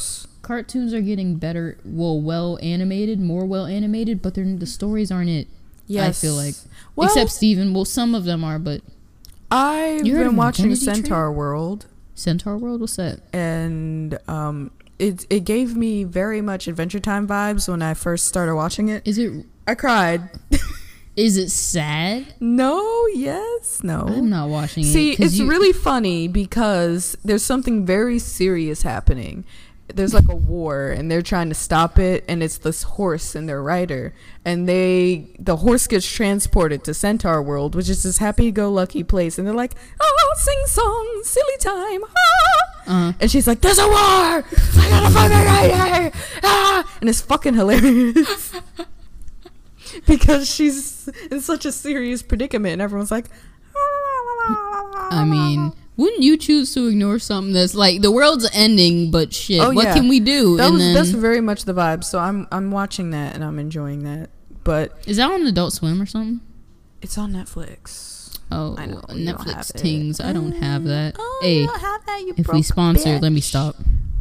cartoons are getting better, well, well animated, more well animated, but they're, the stories aren't it. Yes. I feel like. Well, Except Steven. Well, some of them are, but. I've You heard been of watching Infinity Train? Centaur World, Centaur World? What's that? and um, it it gave me very much Adventure Time vibes when I first started watching it. Is it. I cried. Is it sad? No, yes, no. I'm not watching See, it. 'cause it's you- really funny because there's something very serious happening. There's like a war and they're trying to stop it, and it's this horse and their rider, and they the horse gets transported to Centaur World, which is this happy-go-lucky place, and they're like, oh, sing song, silly time, ah. Uh-huh. And she's like, there's a war, I gotta find my rider, ah. And it's fucking hilarious because she's in such a serious predicament, and everyone's like, I mean, wouldn't you choose to ignore something that's like the world's ending, but shit, Oh, what yeah. can we do? That and was, then that's very much the vibe. So I'm I'm watching that and I'm enjoying that. But is that on Adult Swim or something? it's on Netflix. Oh, I know, you don't have Netflix it. tings. I don't have that. Oh, hey, you don't have that, you if we broke sponsor, bitch. let me stop.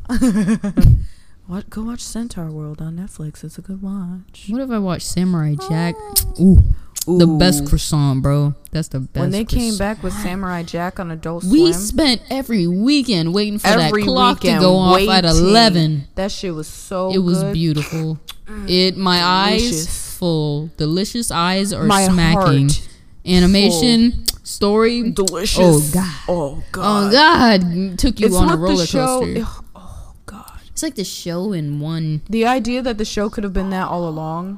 What? Go watch Centaur World on Netflix. It's a good watch. What if I watch Samurai Jack? Ooh, the best croissant, bro. That's the best. When they came croissant. back with Samurai Jack on Adult Swim, we spent every weekend waiting for every that clock weekend to go off at waiting. eleven. That shit was so. It was good. beautiful. It my Delicious. eyes full, delicious eyes are My smacking. heart Animation, story, delicious. Oh, God. Oh god. oh god, took you It's on what a roller the show. coaster. Oh god. It's like the show in one. The idea that the show could have been that all along.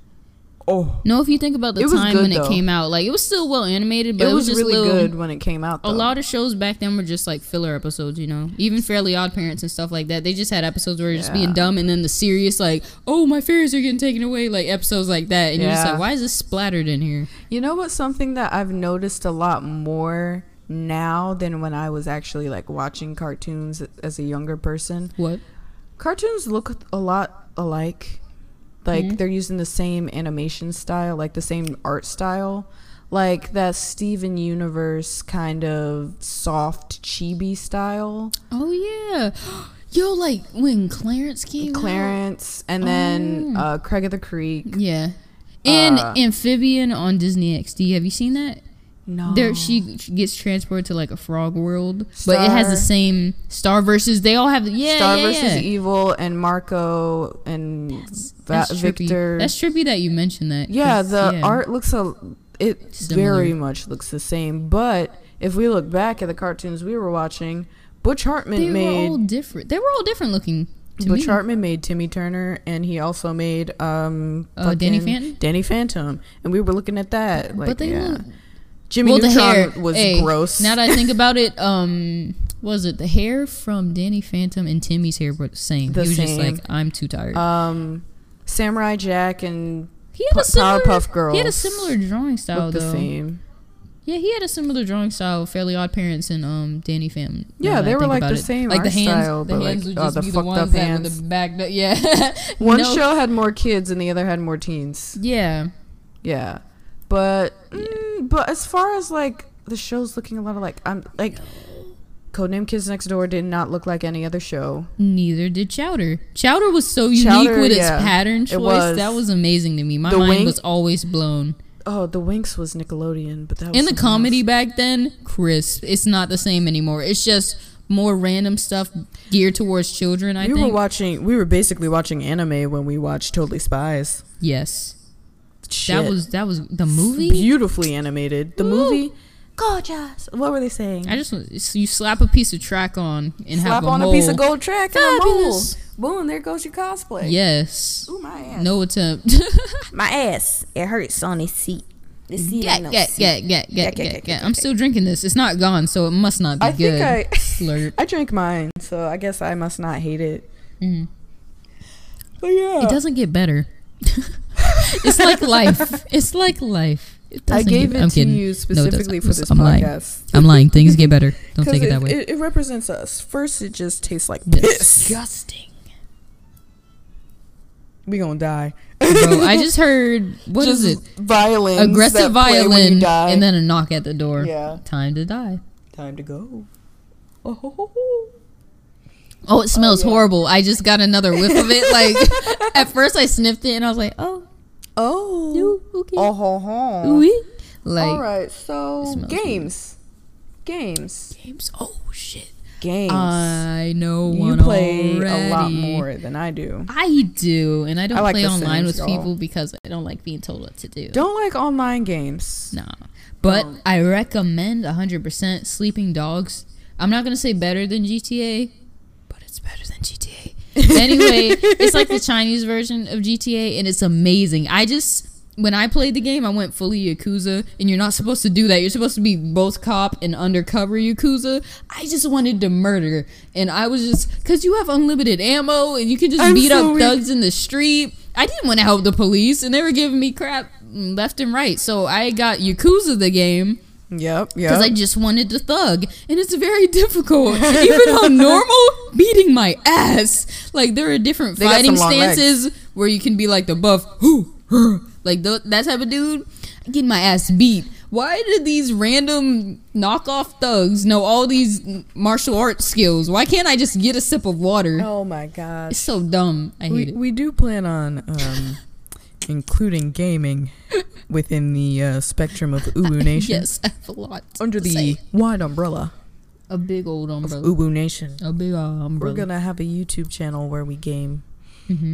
Oh. No, if you think about the It was time good, when it though. came out, like it was still well animated, but It it, was, was, just really little, good when it came out. Though. A lot of shows back then were just like filler episodes, you know. Even Fairly Odd Parents and stuff like that. They just had episodes where you're just Yeah. being dumb, and then the serious, like, oh, my fairies are getting taken away, like episodes like that, and you're just Yeah. like, why is this splattered in here? You know what? Something that I've noticed a lot more now than when I was actually like watching cartoons as a younger person. What? Cartoons look a lot alike. Like Mhm. they're using the same animation style, like the same art style. Like that Steven Universe kind of soft chibi style. Oh yeah, yo, like when Clarence came, out? Clarence and then Oh. uh, Craig of the Creek. Yeah, and Uh, Amphibian on Disney X D. Have you seen that? No. There, she gets transported to like a frog world, but it has the Star- same Star versus. They all have the yeah, Star yeah, versus yeah. Evil and Marco and Va- That's trippy. Victor. That's trippy that you mentioned that. Yeah, 'cause, the yeah. art looks a it Similar. very much looks the same. But if we look back at the cartoons we were watching, Butch Hartman They made were all different. They were all different looking. To Butch me. Hartman made Timmy Turner, and he also made um Uh, Danny fucking Phantom? Danny Phantom, and we were looking at that. Like, but they yeah. look. Jimmy Well, the Neutron hair was hey, gross. Now that I think about it, um, was it the hair from Danny Phantom and Timmy's hair were the same? The he was just same. like, I'm too tired. um, Samurai Jack and he had a P- similar Powerpuff Girls. He had a similar drawing style look the though. same. Yeah, he had a similar drawing style. Fairly Odd Parents and um Danny Phantom. now Yeah, that they I were think like about the it. same like art the hands, style, the but hands like would oh, just the be the fucked ones up that hands. with the back. That, yeah, One No- show had more kids and the other had more teens. Yeah, Yeah, but mm, but as far as like the shows looking a lot of like I'm like Codename Kids Next Door did not look like any other show. neither did Chowder. Chowder was so unique Chowder, with its yeah, pattern it choice. was. That was amazing to me. My The mind wing- was always blown. Oh, the Winx was Nickelodeon, but that was In the something comedy else. back then, crisp. It's not the same anymore. It's just more random stuff geared towards children. I we think. were watching. We were basically watching anime when we watched Totally Spies. yes, Shit. that was that was the movie. beautifully animated. The Ooh. movie, gorgeous. What were they saying? I just so you slap a piece of track on and Slap have a on mole. a piece of gold track and a mole. Fabulous. Boom! There goes your cosplay. Yes. Ooh, my ass. No attempt. My ass. It hurts on his seat. The seat Yeah, ain't no yeah, seat. yeah, yeah, yeah, Yeah, yeah, yeah, yeah. yeah, I'm still drinking this. It's not gone, so it must not be I good. think I Slurp. I drank mine, so I guess I must not hate it. Mhm. But yeah, It doesn't get better. It's like life. It's like life. It I doesn't gave get- it I'm to kidding. you No, it specifically doesn't. for this I'm lying. podcast. I'm lying. Things get better. Don't 'Cause take it, it, that way. It, it represents us. First, it just tastes like piss. Disgusting. We gonna die. Bro, I just heard, what is Just it? Violins Aggressive that play when you violin die. and then a knock at the door. Yeah. Time to die. Time to go. Oh, ho, ho, ho. Oh, it smells Oh, yeah. horrible. I just got another whiff of it. Like, at first I sniffed it and I was like, oh, Oh. ooh, okay. Oh, ho, ho. Ooh-wee. Like, All right. So smells games, games, games. Oh, shit. games. I know you one play already. a lot more than I do. I do, and I don't I like play The online Sims, with y'all. people because I don't like being told what to do. Don't like online games. Nah. But Don't. I recommend one hundred percent Sleeping Dogs. I'm not going to say better than G T A, but it's better than G T A. Anyway, it's like the Chinese version of G T A, and it's amazing. I just, when I played the game, I went fully Yakuza, and you're not supposed to do that. You're supposed to be both cop and undercover Yakuza. I just wanted to murder, and I was just, because you have unlimited ammo, and you can just I'm beat so up weak. thugs in the street. I didn't want to help the police, and they were giving me crap left and right. So I got Yakuza the game Yep. because Yep. I just wanted to thug, and it's very difficult. Even on normal, beating my ass. Like, there are different They got fighting some long stances where you can be like the buff, whoo, her, like th- that type of dude. I get my ass beat. Why did these random knockoff thugs know all these martial arts skills? Why can't I just get a sip of water? Oh my gosh. It's so dumb. I hate We it. we do plan on um, including gaming within the uh, spectrum of Uwu Nation. Yes, I have a lot to Under the say. wide umbrella A big old of umbrella. Uwu Nation. A big uh, umbrella. We're gonna have a YouTube channel where we game Mm-hmm.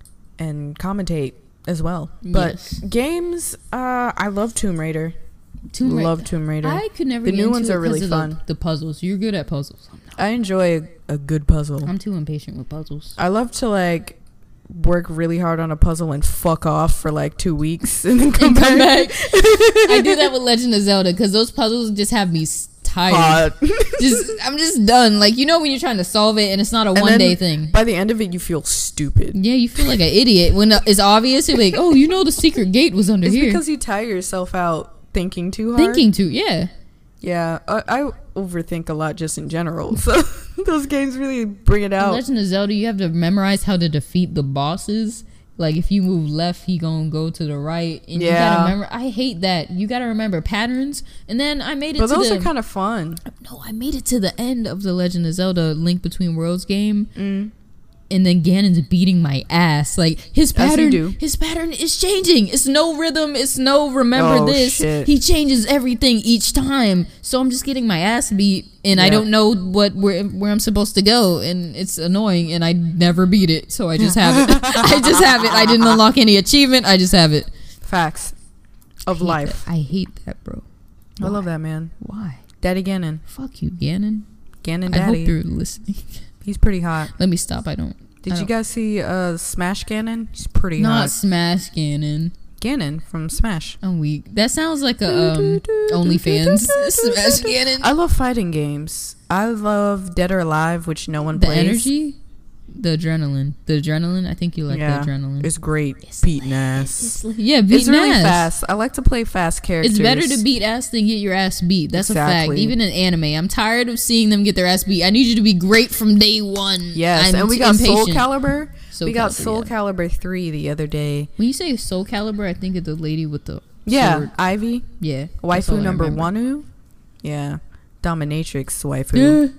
and commentate as well. But Yes. games, uh, I love Tomb Raider. Tomb Raider. Love Tomb Raider. I could never. The get new into ones it are really 'cause of the- fun. The, puzzles. You're good at puzzles. I'm not. I enjoy a, a good puzzle. I'm too impatient with puzzles. I love to like work really hard on a puzzle and fuck off for like two weeks and then come, And come back. back. I do that with Legend of Zelda because those puzzles just have me s- tired. Uh, just I'm just done. Like, you know when you're trying to solve it and it's not a And one then day thing. by the end of it, you feel stupid. Yeah, you feel like an idiot when uh, it's obvious. You're like, oh, you know the secret gate was under It's here. because you tire yourself out thinking too hard. Thinking too. Yeah. Yeah, I, I overthink a lot just in general. So those games really bring it In out. Legend of Zelda, you have to memorize how to defeat the bosses. Like, if you move left, he gonna go to the right, and you Yeah. gotta remember. I hate that. You gotta remember patterns. And then I made it But to those the are kind of fun. no, I made it to the end of the Legend of Zelda Link Between Worlds game, Mm. and then Ganon's beating my ass. Like, his As you pattern, do. his pattern is changing. It's no rhythm. It's no remember Oh, this. shit. He changes everything each time. So I'm just getting my ass beat, and I Yeah. don't know what where where I'm supposed to go, and it's annoying. And I never beat it, so I just have it. I just have it. I didn't unlock any achievement. I just have it. Facts of I hate life. that. I hate that, bro. I love that, man. Why? Daddy Ganon. Fuck you, Ganon. Ganon I hope Daddy. you're listening. He's pretty hot. Let me stop. I don't. Did I you don't- guys see uh, Smash Ganon? He's pretty Not hot. Smash Ganon. Ganon from Smash. I'm weak. That sounds like a um, OnlyFans. Smash Ganon. I love fighting games. I love Dead or Alive, which no one The plays. energy, the adrenaline, the adrenaline. I think you like Yeah, the adrenaline. It's great. It's Beating lit. ass. It's li- yeah, beating It's really ass. fast. I like to play fast characters. It's better to beat ass than get your ass beat. That's a fact. Exactly. Even in anime, I'm tired of seeing them get their ass beat. I need you to be great from day one. Yes, I'm and we too got Soul impatient. Calibur. Soul we got Calibur, Soul yeah. Calibur three the other day. When you say Soul Calibur, I think of the lady with the Yeah, sword. Ivy. Yeah, that's all Waifu I number remember. one. Yeah. Dominatrix waifu. Yeah.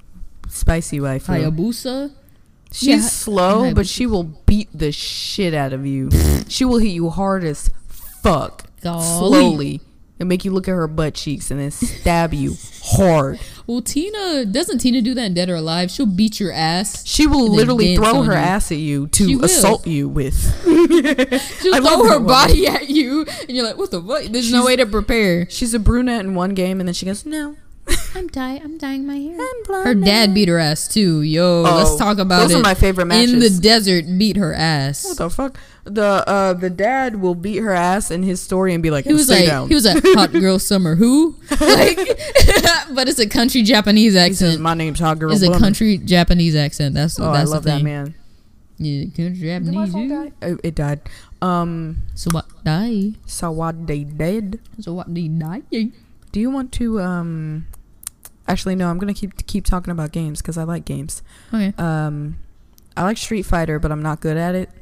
Spicy waifu. Hayabusa. She's Yeah, slow, Hayabusa. but she will beat the shit out of you. She will hit you hard as fuck. Golly. Slowly. And make you look at her butt cheeks and then stab you hard. Well, Tina doesn't Tina do that in Dead or Alive? She'll beat your ass. She will And then literally dance throw on her you. ass at you She to will. assault you with. She'll I love throw that her woman. body at you, and you're like, "What the fuck?" There's no She's- way to prepare. She's a brunette in one game and then she goes, no. I'm dying. I'm dyeing my hair. I'm blonde Her dad now." beat her ass too. Yo, Oh, let's talk about those it. are my favorite matches. In the desert, beat her ass. What the fuck? The uh the dad will beat her ass in his story and be like, He was stay like, down. he was like, hot girl summer. Who? Like, but it's a country Japanese He says, accent. my name's Hot Girl It's a Blummer." country Japanese accent. That's Oh, that's I love the that thing. man. Yeah, country Did my Japanese. phone you. die? Oh, it died. Um, So what? Die. so what they did. So what? They die. Do you want to um? Actually, no. I'm gonna keep keep talking about games because I like games. Okay. Um, I like Street Fighter, but I'm not good at it.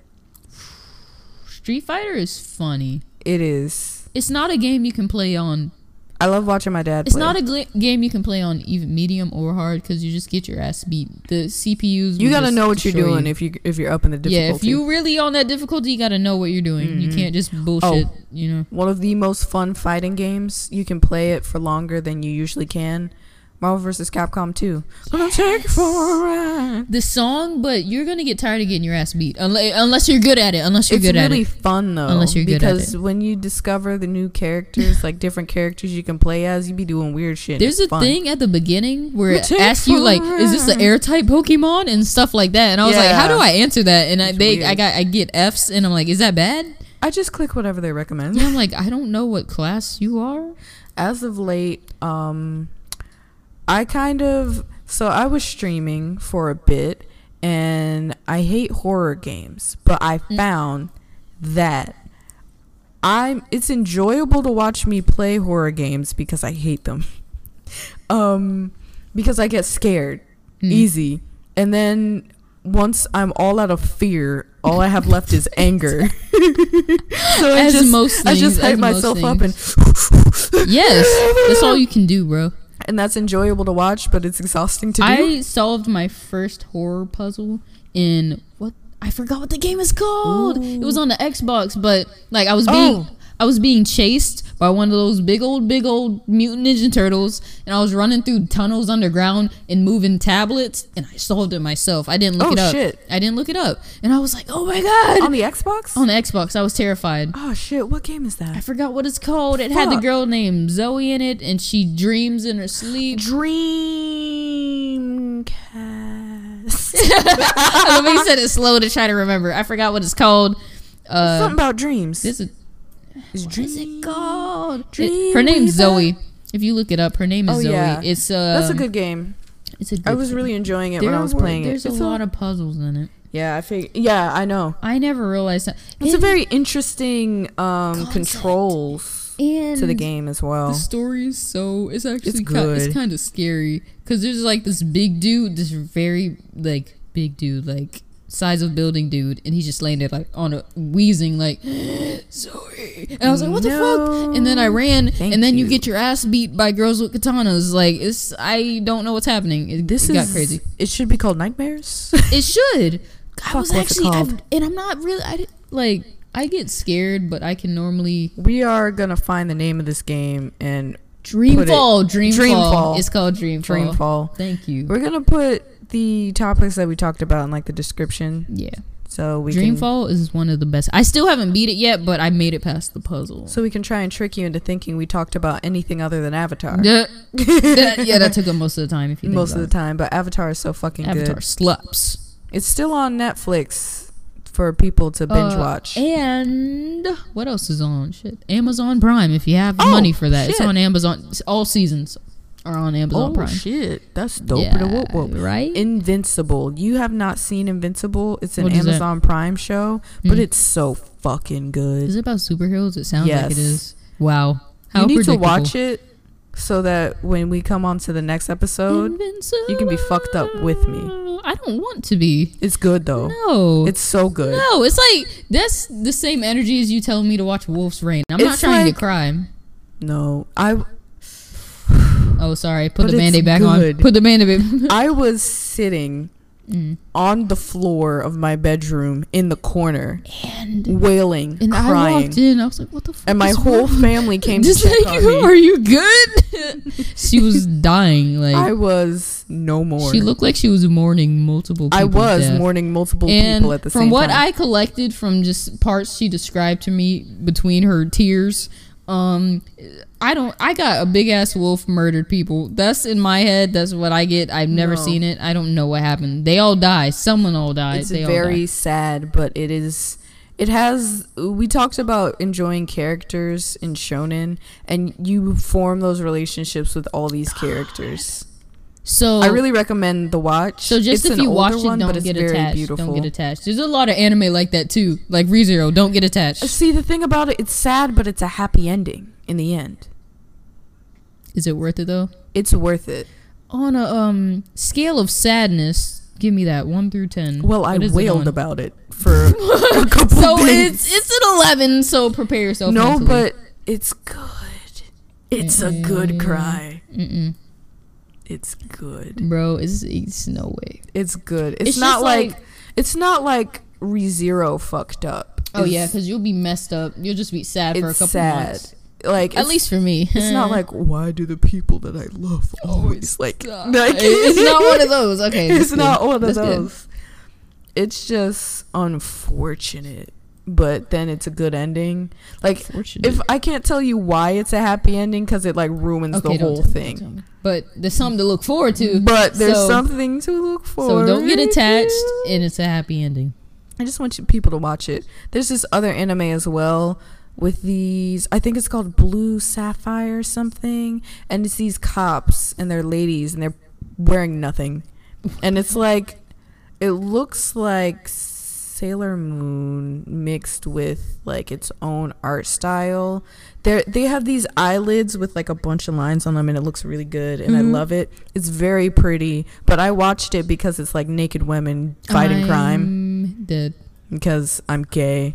Street Fighter is funny. It is. It's not a game you can play on I love watching my dad It's play. not a gl- game you can play on even medium or hard because you just get your ass beat. The C P Us. You will gotta just know what you're destroy doing you. if you if you're up in the difficulty. Yeah, if you really on that difficulty, you gotta know what you're doing. You Mhm. can't just bullshit. Oh. You know. One of the most fun fighting games. You can play it for longer than you usually can. Marvel versus. Capcom two. Gonna take you for a ride. The song, but you're gonna get tired of getting your ass beat unless, unless you're good at it. Unless you're It's good really at it. fun though, Unless you're good at because it. when you discover the new characters, like different characters you can play as, you be doing weird shit. There's It's a fun. thing at the beginning where it Take asks you for like, a "Is this an ride." air type Pokemon?" and stuff like that. And I was like, "How Yeah. do I answer that?" And I, It's they, weird. I got, I get F's, and I'm like, "Is that bad?" I just click whatever they recommend. And I'm like, "I don't know what class you are." As of late, um, I kind of so I was streaming for a bit, and I hate horror games, but I found that I'm it's enjoyable to watch me play horror games because I hate them. Um, because I get scared Mm. easy, and then once I'm all out of fear, all I have left is anger. So I As just, most I just things, hype as most myself up and Yes, that's all you can do, bro. and that's enjoyable to watch, but it's exhausting to do. I solved my first horror puzzle in what I forgot what the game is called. Ooh. It was on the Xbox, but like I was being Oh. I was being chased by one of those big old big old mutant ninja turtles, and I was running through tunnels underground and moving tablets, and I solved it myself. I didn't look Oh, it up. shit. I didn't look it up, and I was like, "Oh my god!" On the Xbox? On the Xbox, I was terrified. Oh shit! What game is I that? forgot what it's called. It had the Fuck. girl named Zoe in it, and she dreams in her sleep. Dreamcast. Let me said it slow to try to remember. I forgot what it's called. Uh, Something about dreams. this is Is what is it called? Dream It- her name's Weaver? Zoe. If you look it up, her name is Oh, Zoe. yeah. It's uh, That's a good game. It's a good I was game. really enjoying it There when I was were- playing There's it. a It's lot of puzzles in it. Yeah, I fig- Yeah, I know. I never realized that. It's a And- very interesting um Concept. controls and to the game as well. The story is so it's actually It's ki- it's good. kind of scary because there's like this big dude, this very like big dude, like size of building dude, and he's just laying there like on a wheezing like sorry, and I was like, what the No. fuck? And then I ran, Thank and then you. you. get your ass beat by girls with katanas. Like it's I don't know what's happening. It, This it is got crazy. It should be called Nightmares. It should. I Fuck, was what's it actually, called? I've- and I'm not really. I didn't- like I get scared, but I can normally We are gonna find the name of this game and Dreamfall. Dreamfall. Dreamfall. It's called Dreamfall. Dreamfall. Thank you. We're gonna put the topics that we talked about in like the description, Yeah. so we Dreamfall is one of the best. I still haven't beat it yet, but I made it past the puzzle. can so we can try and trick you into thinking we talked about anything other than Avatar. Yeah, that, yeah, that took up most of the time. If you think Most of about the time, but Avatar is so fucking it. Avatar good. slaps. It's still on Netflix for people to binge Uh, watch. And what else is on? Shit, Amazon Prime. If you have Oh, money for that, it's shit. on Amazon. All seasons are on Amazon Oh Prime. shit, that's dope. Yeah, Whoop, whoop. right? Invincible. You have not seen Invincible? It's an What is that? Amazon Prime show, but Hmm. it's so fucking good. Is it about superheroes? It sounds like Yes. it is. Wow. How you need predictable. to watch it so that when we come on to the next episode, Invincible. you can be fucked up with me. I don't want to be. it's good though. No. It's so good. No, it's like that's the same energy as you telling me to watch Wolf's Rain. I'm not It's trying to like- get crime. No, I Oh, sorry. Put But the it's band-aid back on. good. Put the band-aid back. I was sitting Mm. on the floor of my bedroom in the corner, And wailing, and I crying, walked in. I was like, "What the fuck?" and my is whole wrong? family came to Just check like, on me. "Are you good?" She was dying. Like I was no more. she looked like she was mourning multiple. I people's was death. mourning multiple And people at the from same what time. I collected from just parts she described to me between her tears, um, I don't. I got a big ass wolf murdered people. That's in my head. That's what I get. I've never No. seen it. I don't know what happened. They all die. Someone all died. It's they all very died. sad, but it is. It has. We talked about enjoying characters in shonen, and you form those relationships with all these characters. So I really recommend the watch. So just it's if an you watch older it, one, but don't it's get very attached. beautiful. Don't get attached. There's a lot of anime like that too, like ReZero. Don't get attached. See, the thing about it, it's sad, but it's a happy ending in the end. Is it worth it though? It's worth it. On a um scale of sadness, give me that one through ten. Well, I What is it wailed on? about it for a couple So days. it's it's an eleven. So prepare yourself. No, mentally. but it's good. It's a good cry. Mm-mm. It's good. Bro, it's, it's no way. It's good. It's, It's not just like, like- it's not like ReZero fucked up. Oh, It's- yeah, because you'll be messed up. You'll just be sad for a it's couple sad. months. Like At it's- least for me. it's not like, why do the people that I love always like, Uh, like it's not one of those. Okay. it's that's not good. one of That's good. those. It's just unfortunate, but then it's a good ending. Like Fortunate. if I can't tell you why it's a happy ending because it like ruins Okay, the don't whole tell me, don't thing. tell me. But there's something to look forward to. But there's So- something to look for. So don't get attached, and it's a happy ending. I just want you people to watch it. There's this other anime as well with these, I think it's called Blue Sapphire or something, and it's these cops and they're ladies and they're wearing nothing. And it's like, it looks like Sailor Moon mixed with like its own art style. They they have these eyelids with like a bunch of lines on them, and it looks really good, and I Mhm. love it. It's very pretty, but I watched it because it's like naked women fighting crime. I'm dead. Because I'm gay.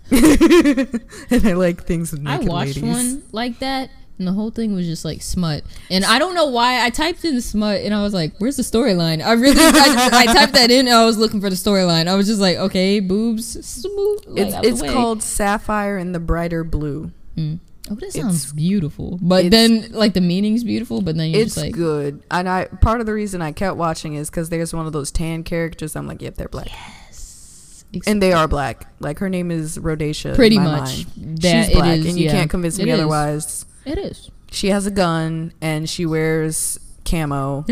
And I like things with I naked watched ladies. one like that, and the whole thing was just like smut. And I don't know why I typed in smut, and I was like, "Where's the storyline?" I really, I, I typed that in, and I was looking for the storyline. I was just like, "Okay, boobs, smooth." Like, It's out the it's way. called Sapphire in the Brighter Blue. Mm. Oh, that it's- sounds beautiful. But it's- then, like the meaning's beautiful. But then you're It's just like, good. And I part of the reason I kept watching is because there's one of those tan characters. I'm like, yep, they're black. yes, And they are black. Like her name is Rhodesia. pretty in my much. mind. That She's black, it is, and you yeah. can't convince It me is. otherwise. It is. She has a gun and she wears camo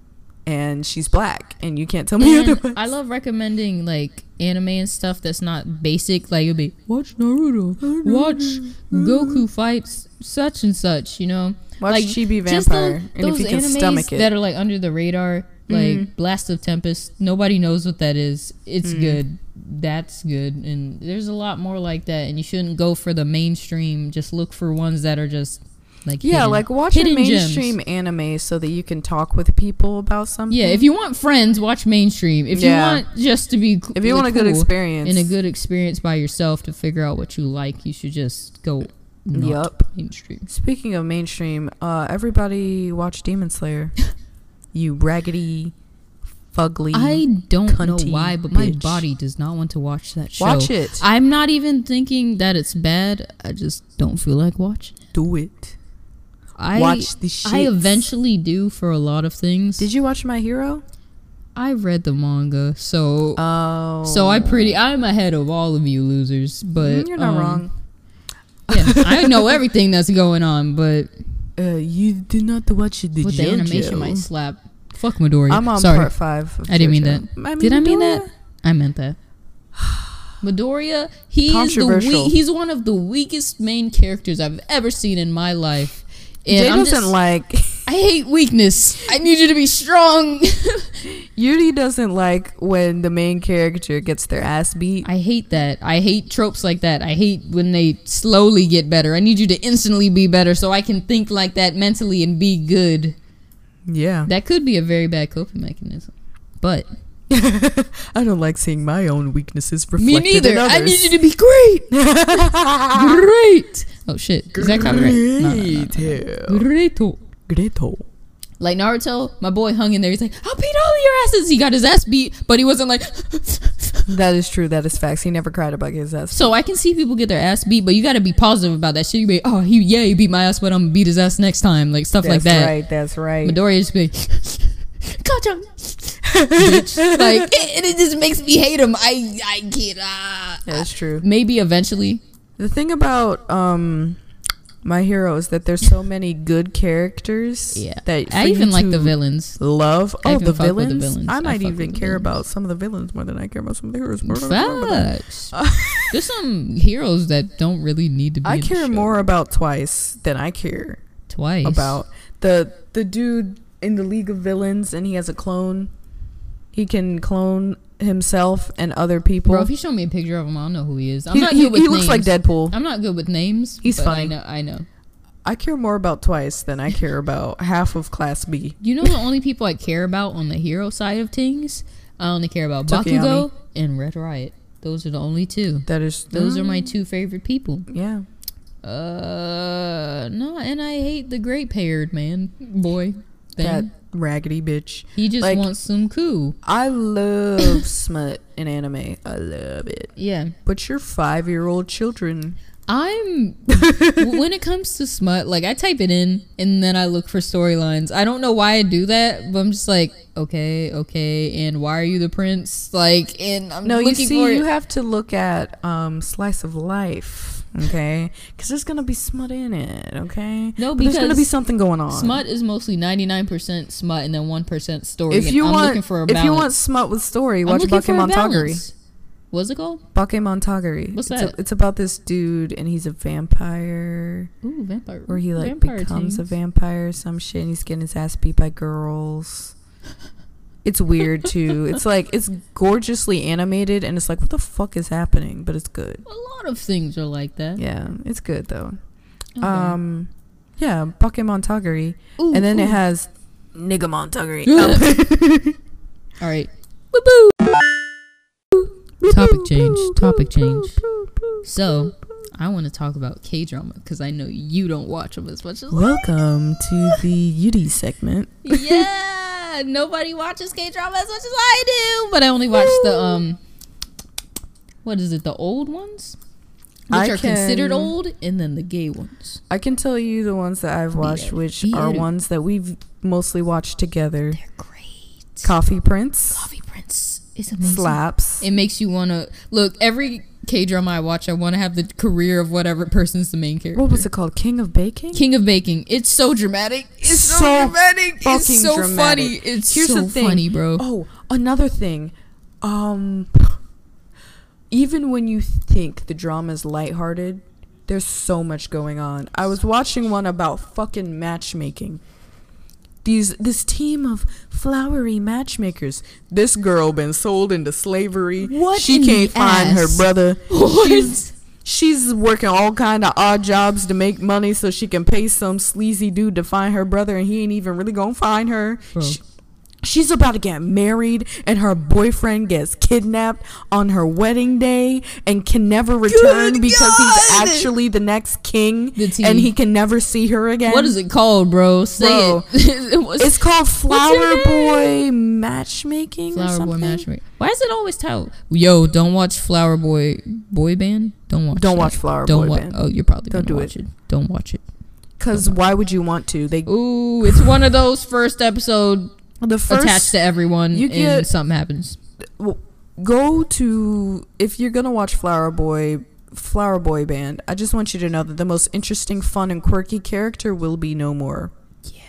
and she's black, and you can't tell me And otherwise. I love recommending like anime and stuff that's not basic. Like you'll be watch Naruto, watch Goku fights such and such. You know, Watch like, Chibi just Vampire, tho- and if those you can animes stomach it. that are like under the radar, like Mhm. Blast of Tempest. Nobody knows what that is. It's Mm. good. That's good. And there's a lot more like that. And you shouldn't go for the mainstream. Just look for ones that are just like Yeah, hidden. like watch a Hidden gems. mainstream anime so that you can talk with people about something. Yeah, if you want friends, watch mainstream. If Yeah. you want just to be, if you want a good cool experience, and a good experience by yourself to figure out what you like, you should just go not Yup. mainstream. Speaking of mainstream, uh, everybody watch Demon Slayer. You raggedy, fugly. I don't know cunty why, but my bitch. body does not want to watch that show. Watch it. I'm not even thinking that it's bad. I just don't feel like watching. Do it. I Watch the shit. I eventually do for a lot of things. Did you watch My Hero? I read the manga, so Oh. so I pretty I'm ahead of all of you losers. But You're not um, wrong. Yeah, I know everything that's going on, but Uh, you did not watch the but the JoJo. animation might slap. Fuck Midoriya. I'm on Sorry, part five. Of I didn't mean JoJo. that. I Did I mean Midoriya? that? I meant that. Midoriya, he is the Controversial. weak, he's one of the weakest main characters I've ever seen in my life. And Jay I'm doesn't just, like. I hate weakness. I need you to be strong. Yuri doesn't like when the main character gets their ass beat. I hate that. I hate tropes like that. I hate when they slowly get better. I need you to instantly be better so I can think like that mentally and be good. Yeah. That could be a very bad coping mechanism. But I don't like seeing my own weaknesses reflected me neither. in others. I need you to be great. Great. Oh shit. Is that copyright? No, no, no, no. Greato. Greto. Like Naruto, my boy hung in there. He's like, I'll beat all of your asses. He got his ass beat, but he wasn't like. That is true. That is facts. He never cried about his ass. So I can see people get their ass beat, but you got to be positive about that shit. You be, oh, he yeah, he beat my ass, but I'm gonna beat his ass next time, like stuff That's like that. right. That's right. Midoriya just be like, gotcha, bitch. Like it, it just makes me hate him. I I can't. Ah. That's true. Maybe eventually. The thing about um My Hero is that there's so many good characters. Yeah. That I for even you like to the villains. Love. I Oh, even the fuck with the villains? villains. I I might fuck even with the care villains. about some of the villains more than I care about some of the heroes. Facts. There's some heroes that don't really need to be. I in the care show. more about Twice than I care twice about the the dude in the League of Villains, and he has a clone. He can clone himself and other people. Bro, if you show me a picture of him, I'll know who he is. I'm he not he, good with he names. looks like Deadpool. I'm not good with names. He's but funny. I know. I know. I care more about Twice than I care about half of Class B. You know the only people I care about on the hero side of things? I only care about Tokiyami. Bakugo and Red Riot. Those are the only two. That is Those mm, are my two favorite people. Yeah. Uh, no, and I hate the great haired man boy thing. That raggedy bitch. He just like, wants some coup. I love smut in anime. I love it. Yeah. But your five-year-old children. I'm when it comes to smut, like I type it in and then I look for storylines. I don't know why I do that, but I'm just like, okay, okay, and why are you the prince? Like, and I'm no, looking you see, for you it. have to look at um, slice of life, okay? Because there's gonna be smut in it, okay? No, but there's gonna because be something going on. Smut is mostly ninety-nine percent smut and then one percent story. If you I'm want, looking for a if balance. you want smut with story, I'm watch looking for a Bakemonogatari. balance. What's it called? Bakemonogatari. What's it's that? A, it's about this dude and he's a vampire. Ooh, vampire. Where he like vampire becomes things. a vampire or some shit and he's getting his ass beat by girls. It's weird too. It's like it's gorgeously animated and it's like what the fuck is happening? But it's good. A lot of things are like that. Yeah, it's good though. Okay. Um yeah, Bakemonogatari. Ooh, And then ooh. it has Niggamonogatari. All right. Woo-boo. Topic change. Topic change. So, I want to talk about K-drama because I know you don't watch them as much as Welcome to the Yudi segment. Yeah, nobody watches K-drama as much as I do, but I only watch the um, what is it? The old ones, which I are considered can- old, and then the gay ones. I can tell you the ones that I've watched, which Be are it- ones that we've mostly watched together. They're great. Coffee Prince, Coffee Prince is amazing. Slaps. It makes you want to look every K-drama I watch. I want to have the career of whatever person's the main character. What was it called? King of Baking? King of Baking. It's so dramatic. It's so, So dramatic. fucking It's so dramatic. funny. It's Here's so the thing. funny, bro. Oh, another thing. Um, even when you think the drama is lighthearted, there's so much going on. I was watching one about fucking matchmaking. These this team of flowery matchmakers. This girl been sold into slavery. What She in can't the find ass? her brother. What? She's, she's working all kind of odd jobs to make money so she can pay some sleazy dude to find her brother, and he ain't even really gonna find her. Bro. She- She's about to get married and her boyfriend gets kidnapped on her wedding day and can never return Good because he's God! actually the next king The tea. and he can never see her again. What is it called, bro? Say Bro, it. What's- It's called Flower name? Boy Matchmaking or Flower something. Boy Matchmaker. Why is it always titled? Yo, don't watch Flower Boy Boy Band. Don't watch. Don't that. watch Flower Don't Boy wa- Band. Oh, you're probably Don't gonna do watch it. Don't watch it. Because why would you want to? They Ooh, it's one of those first episode the first attached to everyone, you and get- something happens. w- go to if you're gonna watch Flower Boy Flower Boy Band. I just want you to know that the most interesting, fun, and quirky character will be no more. Yeah.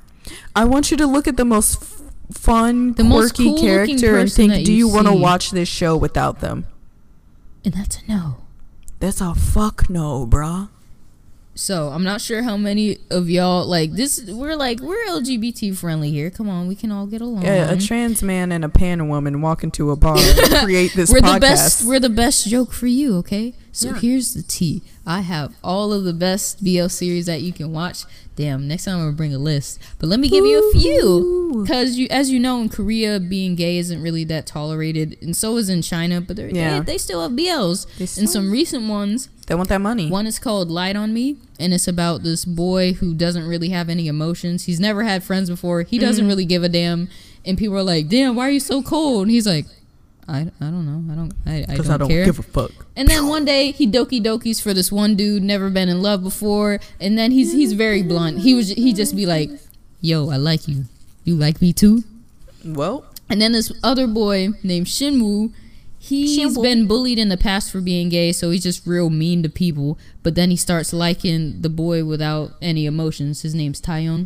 I want you to look at the most f- fun, The most quirky cool-looking character and person think, that do you you want to see. watch this show without them? And that's a no. That's a fuck no, bruh. So I'm not sure how many of y'all like this. We're like we're L G B T friendly here. Come on, we can all get along. Yeah, a trans man and a pan woman walk into a bar and create this we're podcast. the best. We're the best joke for you. Okay. So Yeah. here's the tea. I have all of the best B L series that you can watch. Damn. Next time I'm gonna bring a list. But let me give you a few. Ooh. Because you, as you know, in Korea, being gay isn't really that tolerated, and so is in China. But they're, Yeah. they they still have B Ls. They And still- some recent ones. They want that money. One is called Light on Me, and it's about this boy who doesn't really have any emotions. He's never had friends before. He doesn't Mm-hmm. really give a damn. And people are like, "Damn, why are you so cold?" And he's like, "I, I don't know. I don't I, I Because don't, I don't care." give a fuck. And then one day he doki dokis for this one dude, never been in love before. And then he's he's very blunt. He was he just be like, "Yo, I like you. You like me too?" Well, And then this other boy named Shinwoo, he's Shinwoo. been bullied in the past for being gay, so he's just real mean to people. But then he starts liking the boy without any emotions. His name's Taeyeon.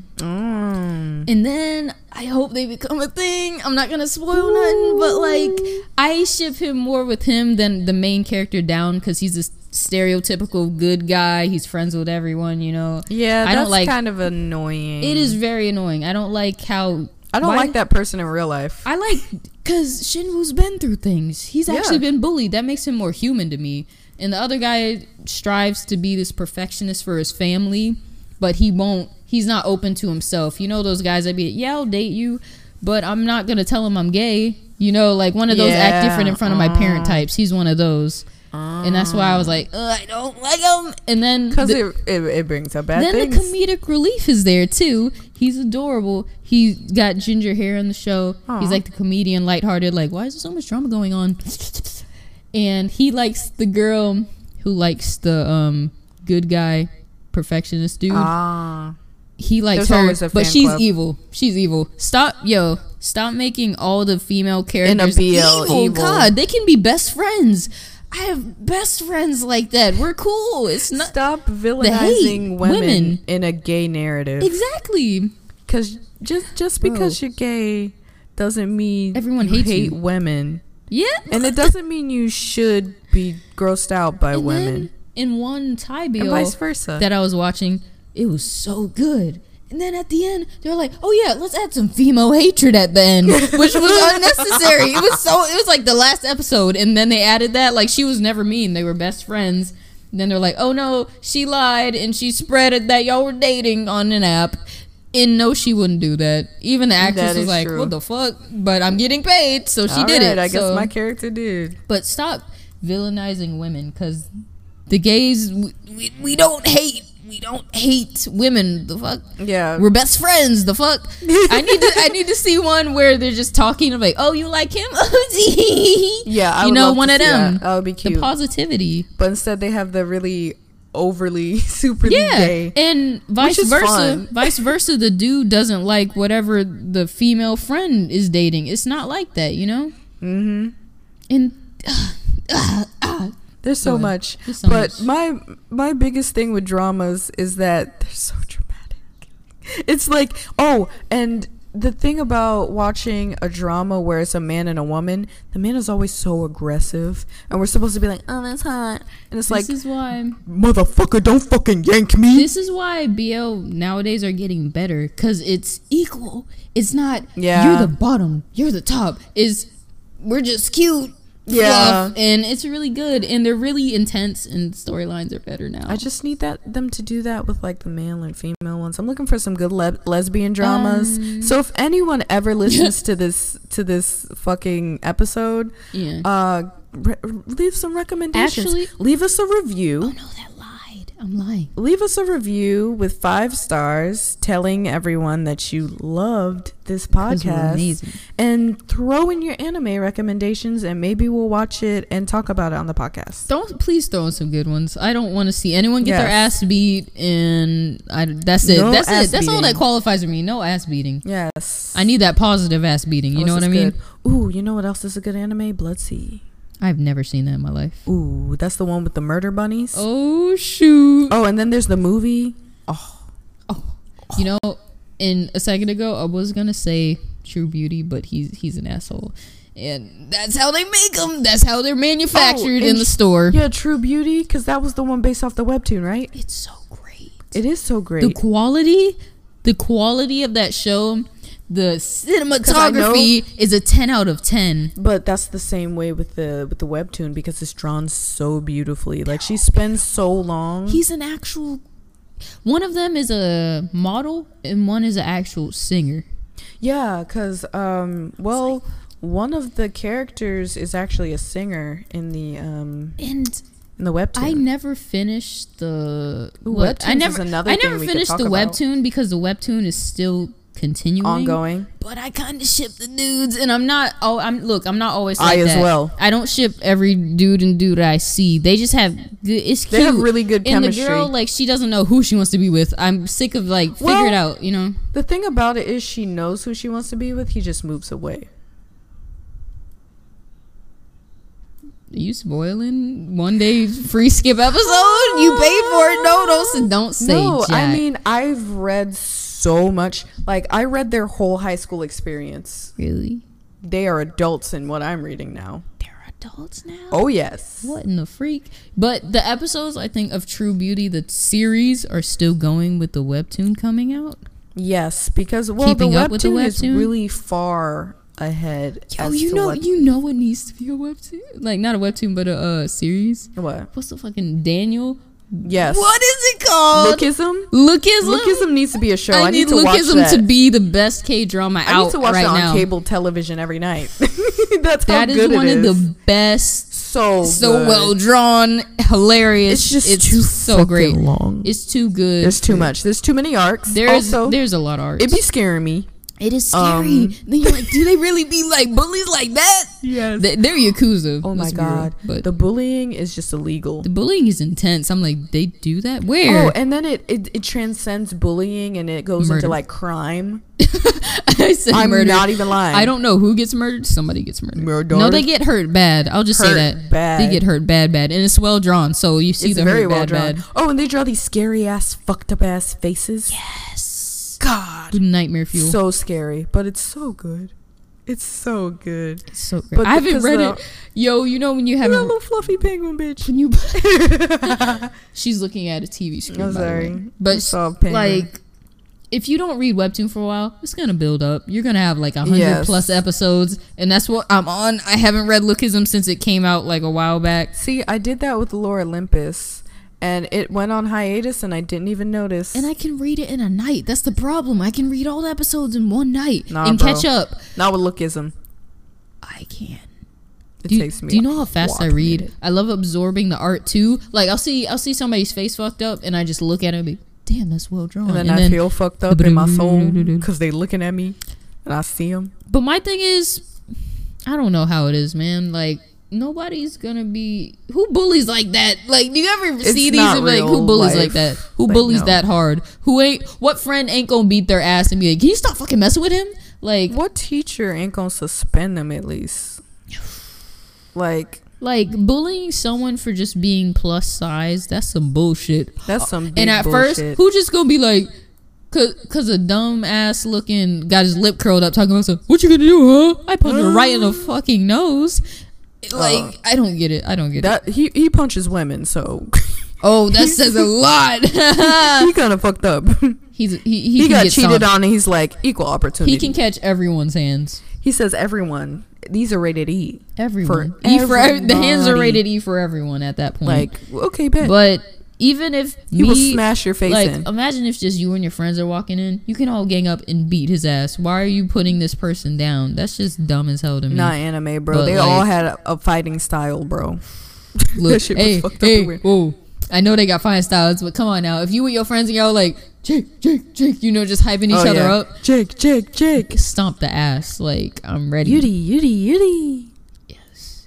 mm, And then I hope they become a thing. I'm not gonna spoil nothing, but like I ship him more with him than the main character down because he's a stereotypical good guy. He's friends with everyone, you know. yeah, I that's don't like. kind of annoying. It is very annoying. I don't like how. I don't why- like that person in real life. I like because Shinwoo's been through things. He's Yeah. actually been bullied. That makes him more human to me. And the other guy strives to be this perfectionist for his family, but he won't. He's not open to himself. You know those guys that be, yeah, I'll date you, but I'm not gonna tell him I'm gay. You know, like one of those act Yeah, different in front of my parent uh. types. He's one of those. and that's why I was like, Ugh, I don't like him. And then because the, it, it it brings up bad then things. the comedic relief is there too. He's adorable. He's got ginger hair in the show. Aw. He's like the comedian, lighthearted. Like, why is there so much drama going on? And he likes the girl who likes the um good guy perfectionist dude. Ah, He likes There's her, always a but fan she's club. evil. She's evil. Stop, yo. Stop making all the female characters B L evil. evil. God, they can be best friends. I have best friends like that. We're cool. It's not stop hate villainizing women, women. in a gay narrative. exactly. Because just just Bro. because you're gay doesn't mean Everyone you hates hate you. women, Yeah, and it doesn't mean you should be grossed out by And women, then in one Thai and B L vice versa. that I was watching, it was so good. And then at the end, they're like, "Oh yeah, let's add some female hatred at the end," which was unnecessary. It was so. It was like the last episode, and then they added that. Like she was never mean; they were best friends. And then they're like, "Oh no, she lied and she spread it that y'all were dating on an app." And no, she wouldn't do that. Even the actress That was is like, true. "What the fuck?" But I'm getting paid, so she All did right, it. I guess So- my character did. But stop villainizing women, because the gays, we, we, we don't hate. We don't hate women. The fuck? Yeah, We're best friends. The fuck? I need to. I need to see one where they're just talking of like, oh, you like him? yeah. I you would know, love one to of see them. That. That would be The cute. positivity. But instead, they have the really overly, superly Yeah, gay. and vice is versa. fun. Vice versa. The dude doesn't like whatever the female friend is dating. It's not like that, you know. Mm-hmm. And uh, uh, uh, There's so Go ahead. much. There's so but much. my my biggest thing with dramas is that they're so dramatic. It's like, oh, and the thing about watching a drama where it's a man and a woman, the man is always so aggressive, and we're supposed to be like, oh, that's hot, and it's this like, is why. motherfucker, don't fucking yank me. This is why B L nowadays are getting better, because it's equal. It's not Yeah. you're the bottom, you're the top. Is we're just cute, Yeah. fluff, and it's really good, and they're really intense, and storylines are better now. I just need that them to do that with like the male and female ones. I'm looking for some good le- lesbian dramas. Um, so if anyone ever listens to this to this fucking episode, yeah. uh, re- leave some recommendations. Actually- leave us a review. oh no, that lied. I'm lying. Leave us a review with five stars, telling everyone that you loved this 'Cause we're podcast, amazing. and throw in your anime recommendations, and maybe we'll watch it and talk about it on the podcast. Don't please throw in some good ones. I don't want to see anyone get their Yes. ass beat, and I, that's it. No that's ass it. That's all beating. that qualifies for me. No ass beating. Yes, I need that positive ass beating. You Oh, know this what I is mean? good. Ooh, you know what else is a good anime? Bloodseed. I've never seen that in my life. Ooh, that's the one with the murder bunnies. Oh shoot! Oh, and then there's the movie. Oh, You know, in a second ago, I was gonna say True Beauty, but he's he's an asshole, and that's how they make them. That's how they're manufactured Oh, in and- the store. yeah, True Beauty, because that was the one based off the webtoon, right? It's so great. It is so The great. quality, the quality of that show, the I cinematography is a ten out of ten. But that's the same way with the with the webtoon, because it's drawn so beautifully. Like she spends so long. He's an actual. One of them is a model, and one is an actual singer. Yeah, because um, well, one of the characters is actually a singer in the um And in the webtoon. I never finished the Ooh, what? webtoons I is never another I thing never we could finished talk the about. webtoon because the webtoon is still continuing, Ongoing. But I kind of ship the dudes, and I'm not. Oh, I'm look. I'm not always. I Like as that. well. I don't ship every dude and dude I see. They just have. good- It's cute. They have really good and chemistry. the girl, like, she doesn't know who she wants to be with. I'm sick of like figure Well- it out. You know. The thing about it is she knows who she wants to be with. He just moves away. Are you spoiling one day free skip episode? You paid for it. No, don't s- don't say. No, I Jack. mean I've read so much. Like I read their whole high school experience. really. They are adults in what I'm reading now. They're adults now. Oh yes. What in the freak? But the episodes, I think, of True Beauty, the series, are still going with the webtoon coming out. Yes, because well, Keeping the up with the webtoon is webtoon? really far ahead. Yo, as you to know, what, you know, it needs to be a webtoon, like not a webtoon, but a uh, series. what? What's the fucking Daniel Yes. What is it called? Lookism. Lookism. Lookism needs to be a show. I, I need, need to watch Lookism that. to be the best K drama out I need to watch right that on now. cable television every night. That's how That is good one it of is. the best. So So good. well drawn, hilarious. It's just it's too so fucking great. long. It's too good. There's too much. There's too many arcs. There's also, there's a lot of arcs. it'd be scaring me. It is scary. Um, then you're like, do they really be like bullies like that? Yes. They, they're Yakuza. Oh my let's be real. god. But The bullying is just illegal. the bullying is intense. I'm like, they do that? Where? Oh, and then it, it it transcends bullying and it goes Murder. into like crime. I said I'm murder. not even lying. I don't know who gets murdered. Somebody gets murdered. Murdered? No, they get hurt bad. I'll just say Hurt that. bad. They get hurt bad, bad. And it's well drawn. So you see It's the very hurt well bad, drawn. bad. Oh, and they draw these scary ass, fucked up ass faces. Yes. God. Nightmare fuel. So scary, but it's so good. It's so good. It's so great. But I haven't because read the- it. Yo, you know when you That haven't. little fluffy penguin bitch. When you. She's looking at a T V screen. I'm by the sorry. way. I But saw a penguin. like, if you don't read webtoon for a while, it's gonna build up. You're gonna have like a hundred Yes. plus episodes, and that's what I'm on. I haven't read Lookism since it came out like a while back, See, I did that with Lore Olympus, and it went on hiatus, and I didn't even notice. and I can read it in a night. That's the problem. I can read all the episodes in one night Nah, and bro. catch up. Not with Lookism. I can. It Do you, takes me. do you know how fast I walking read? it. I love absorbing the art too. Like I'll see, I'll see somebody's face fucked up, and I just look at it and be, damn, that's well drawn. And then I feel fucked up in my soul because they looking at me, and I see them. But my thing is, I don't know how it is, man. Like nobody's gonna be who bullies like that. Like, do you ever It's see these not and be like, real who bullies like life. that? Who Like, bullies no. that hard? Who ain't? What friend ain't gonna beat their ass and be like, can you stop fucking messing with him? Like, What teacher ain't gonna suspend them at least? Like like bullying someone for just being plus size. That's some bullshit. that's some. Big And at bullshit. first, who just gonna be like, cause, cause a dumb ass looking got his lip curled up talking about some, what you gonna do, huh? I punched her right in the fucking nose. Like, Uh, I don't get it. I don't get it. that he he punches women, so Oh, that says a lot. he kind of fucked up. He's he he, He, can got get cheated some- on, and he's like equal opportunity. He can catch everyone's hands. He says everyone. These are rated E. Everyone. For E for ev- the hands are everybody. rated E for everyone at that point. Like okay, bet. but even if he me, will smash your face like, in. imagine if just you and your friends are walking in, you can all gang up and beat his ass. Why are you putting this person down? That's just dumb as hell to me. Not anime, bro. But, They like- all had a, a fighting style, bro. Look, That shit was hey, fucked up hey, and weird. whoa. I know they got fine styles, but come on now. If you and your friends and y'all like, Jake, Jake, Jake, you know, just hyping each Oh, other yeah. up, Jake, Jake, Jake. stomp the ass. Like, I'm ready. Yudi, Yudi, Yudi. Yes.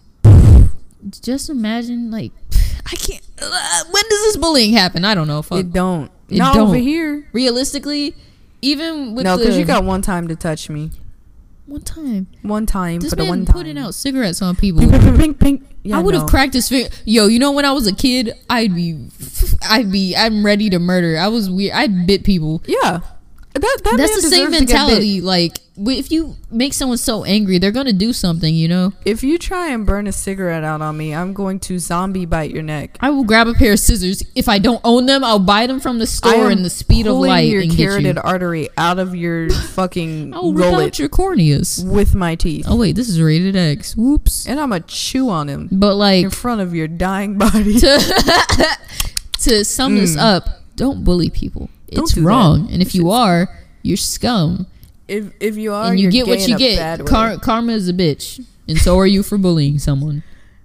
Just imagine, like, I can't. Uh, when does this bullying happen? I don't know. Fuck. It don't. It Not don't. over here. Realistically, even with No, the because you got one time to touch me. one time, One time this for the man one time. putting out cigarettes on people. Pink, pink, pink, pink. Yeah, I would have no. cracked his finger. Yo, you know when I was a kid, I'd be, I'd be, I'm ready to murder. I was weird. I bit people. Yeah. That, that That's man the same deserves to get bit. mentality. Like, w- if you make someone so angry, they're gonna do something. You know. If you try and burn a cigarette out on me, I'm going to zombie bite your neck. I will grab a pair of scissors. If I don't own them, I'll buy them from the I store am in the speed of pulling light your and get you. carotid artery out of your fucking I will rip out gullet your corneas. with my teeth. Oh wait, this is rated X. Whoops. And I'm going to chew on him But like, in front of your dying body. to to sum this Mm. up, don't bully people. Don't It's do that. wrong, and if you are, you're scum, If if you are, and you you're get what gay you in a bad get. way. Car- karma is a bitch, and so are you for bullying someone.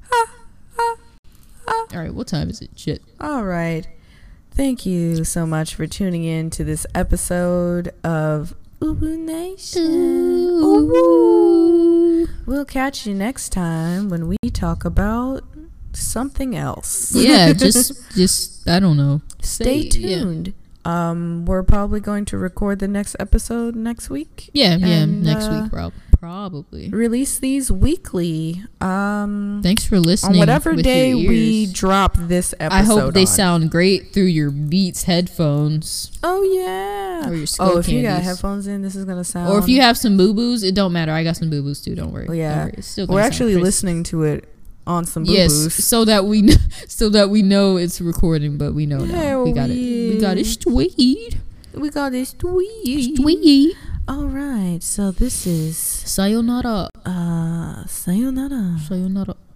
All right, what time is it? Shit. All right. Thank you so much for tuning in to this episode of Ubu Nation. Ooh. We'll catch you next time when we talk about something else. Yeah, just just I don't know. Stay Say- yeah. tuned. Um, we're probably going to record the next episode next week. Yeah, yeah, And, next uh, week, prob- probably. Release these weekly. Um, Thanks for listening. on whatever with day your we ears. drop this episode. I hope they on. sound great through your Beats headphones Oh yeah. or your Skull Oh, if you got Candies. headphones in, this is gonna sound. Or if you have some boo boos, it don't matter. I got some boo boos too. Don't worry. Oh, yeah. Don't worry. It's still gonna we're sound actually crisp. listening to it on some boo Yes, boos. so that we kn- so that we know it's recording, but we know now. Hell We got it. We got it. yeah. Sweet. We got this tweet. Sweet. All right, so this is Sayonara. uh sayonara. Sayonara.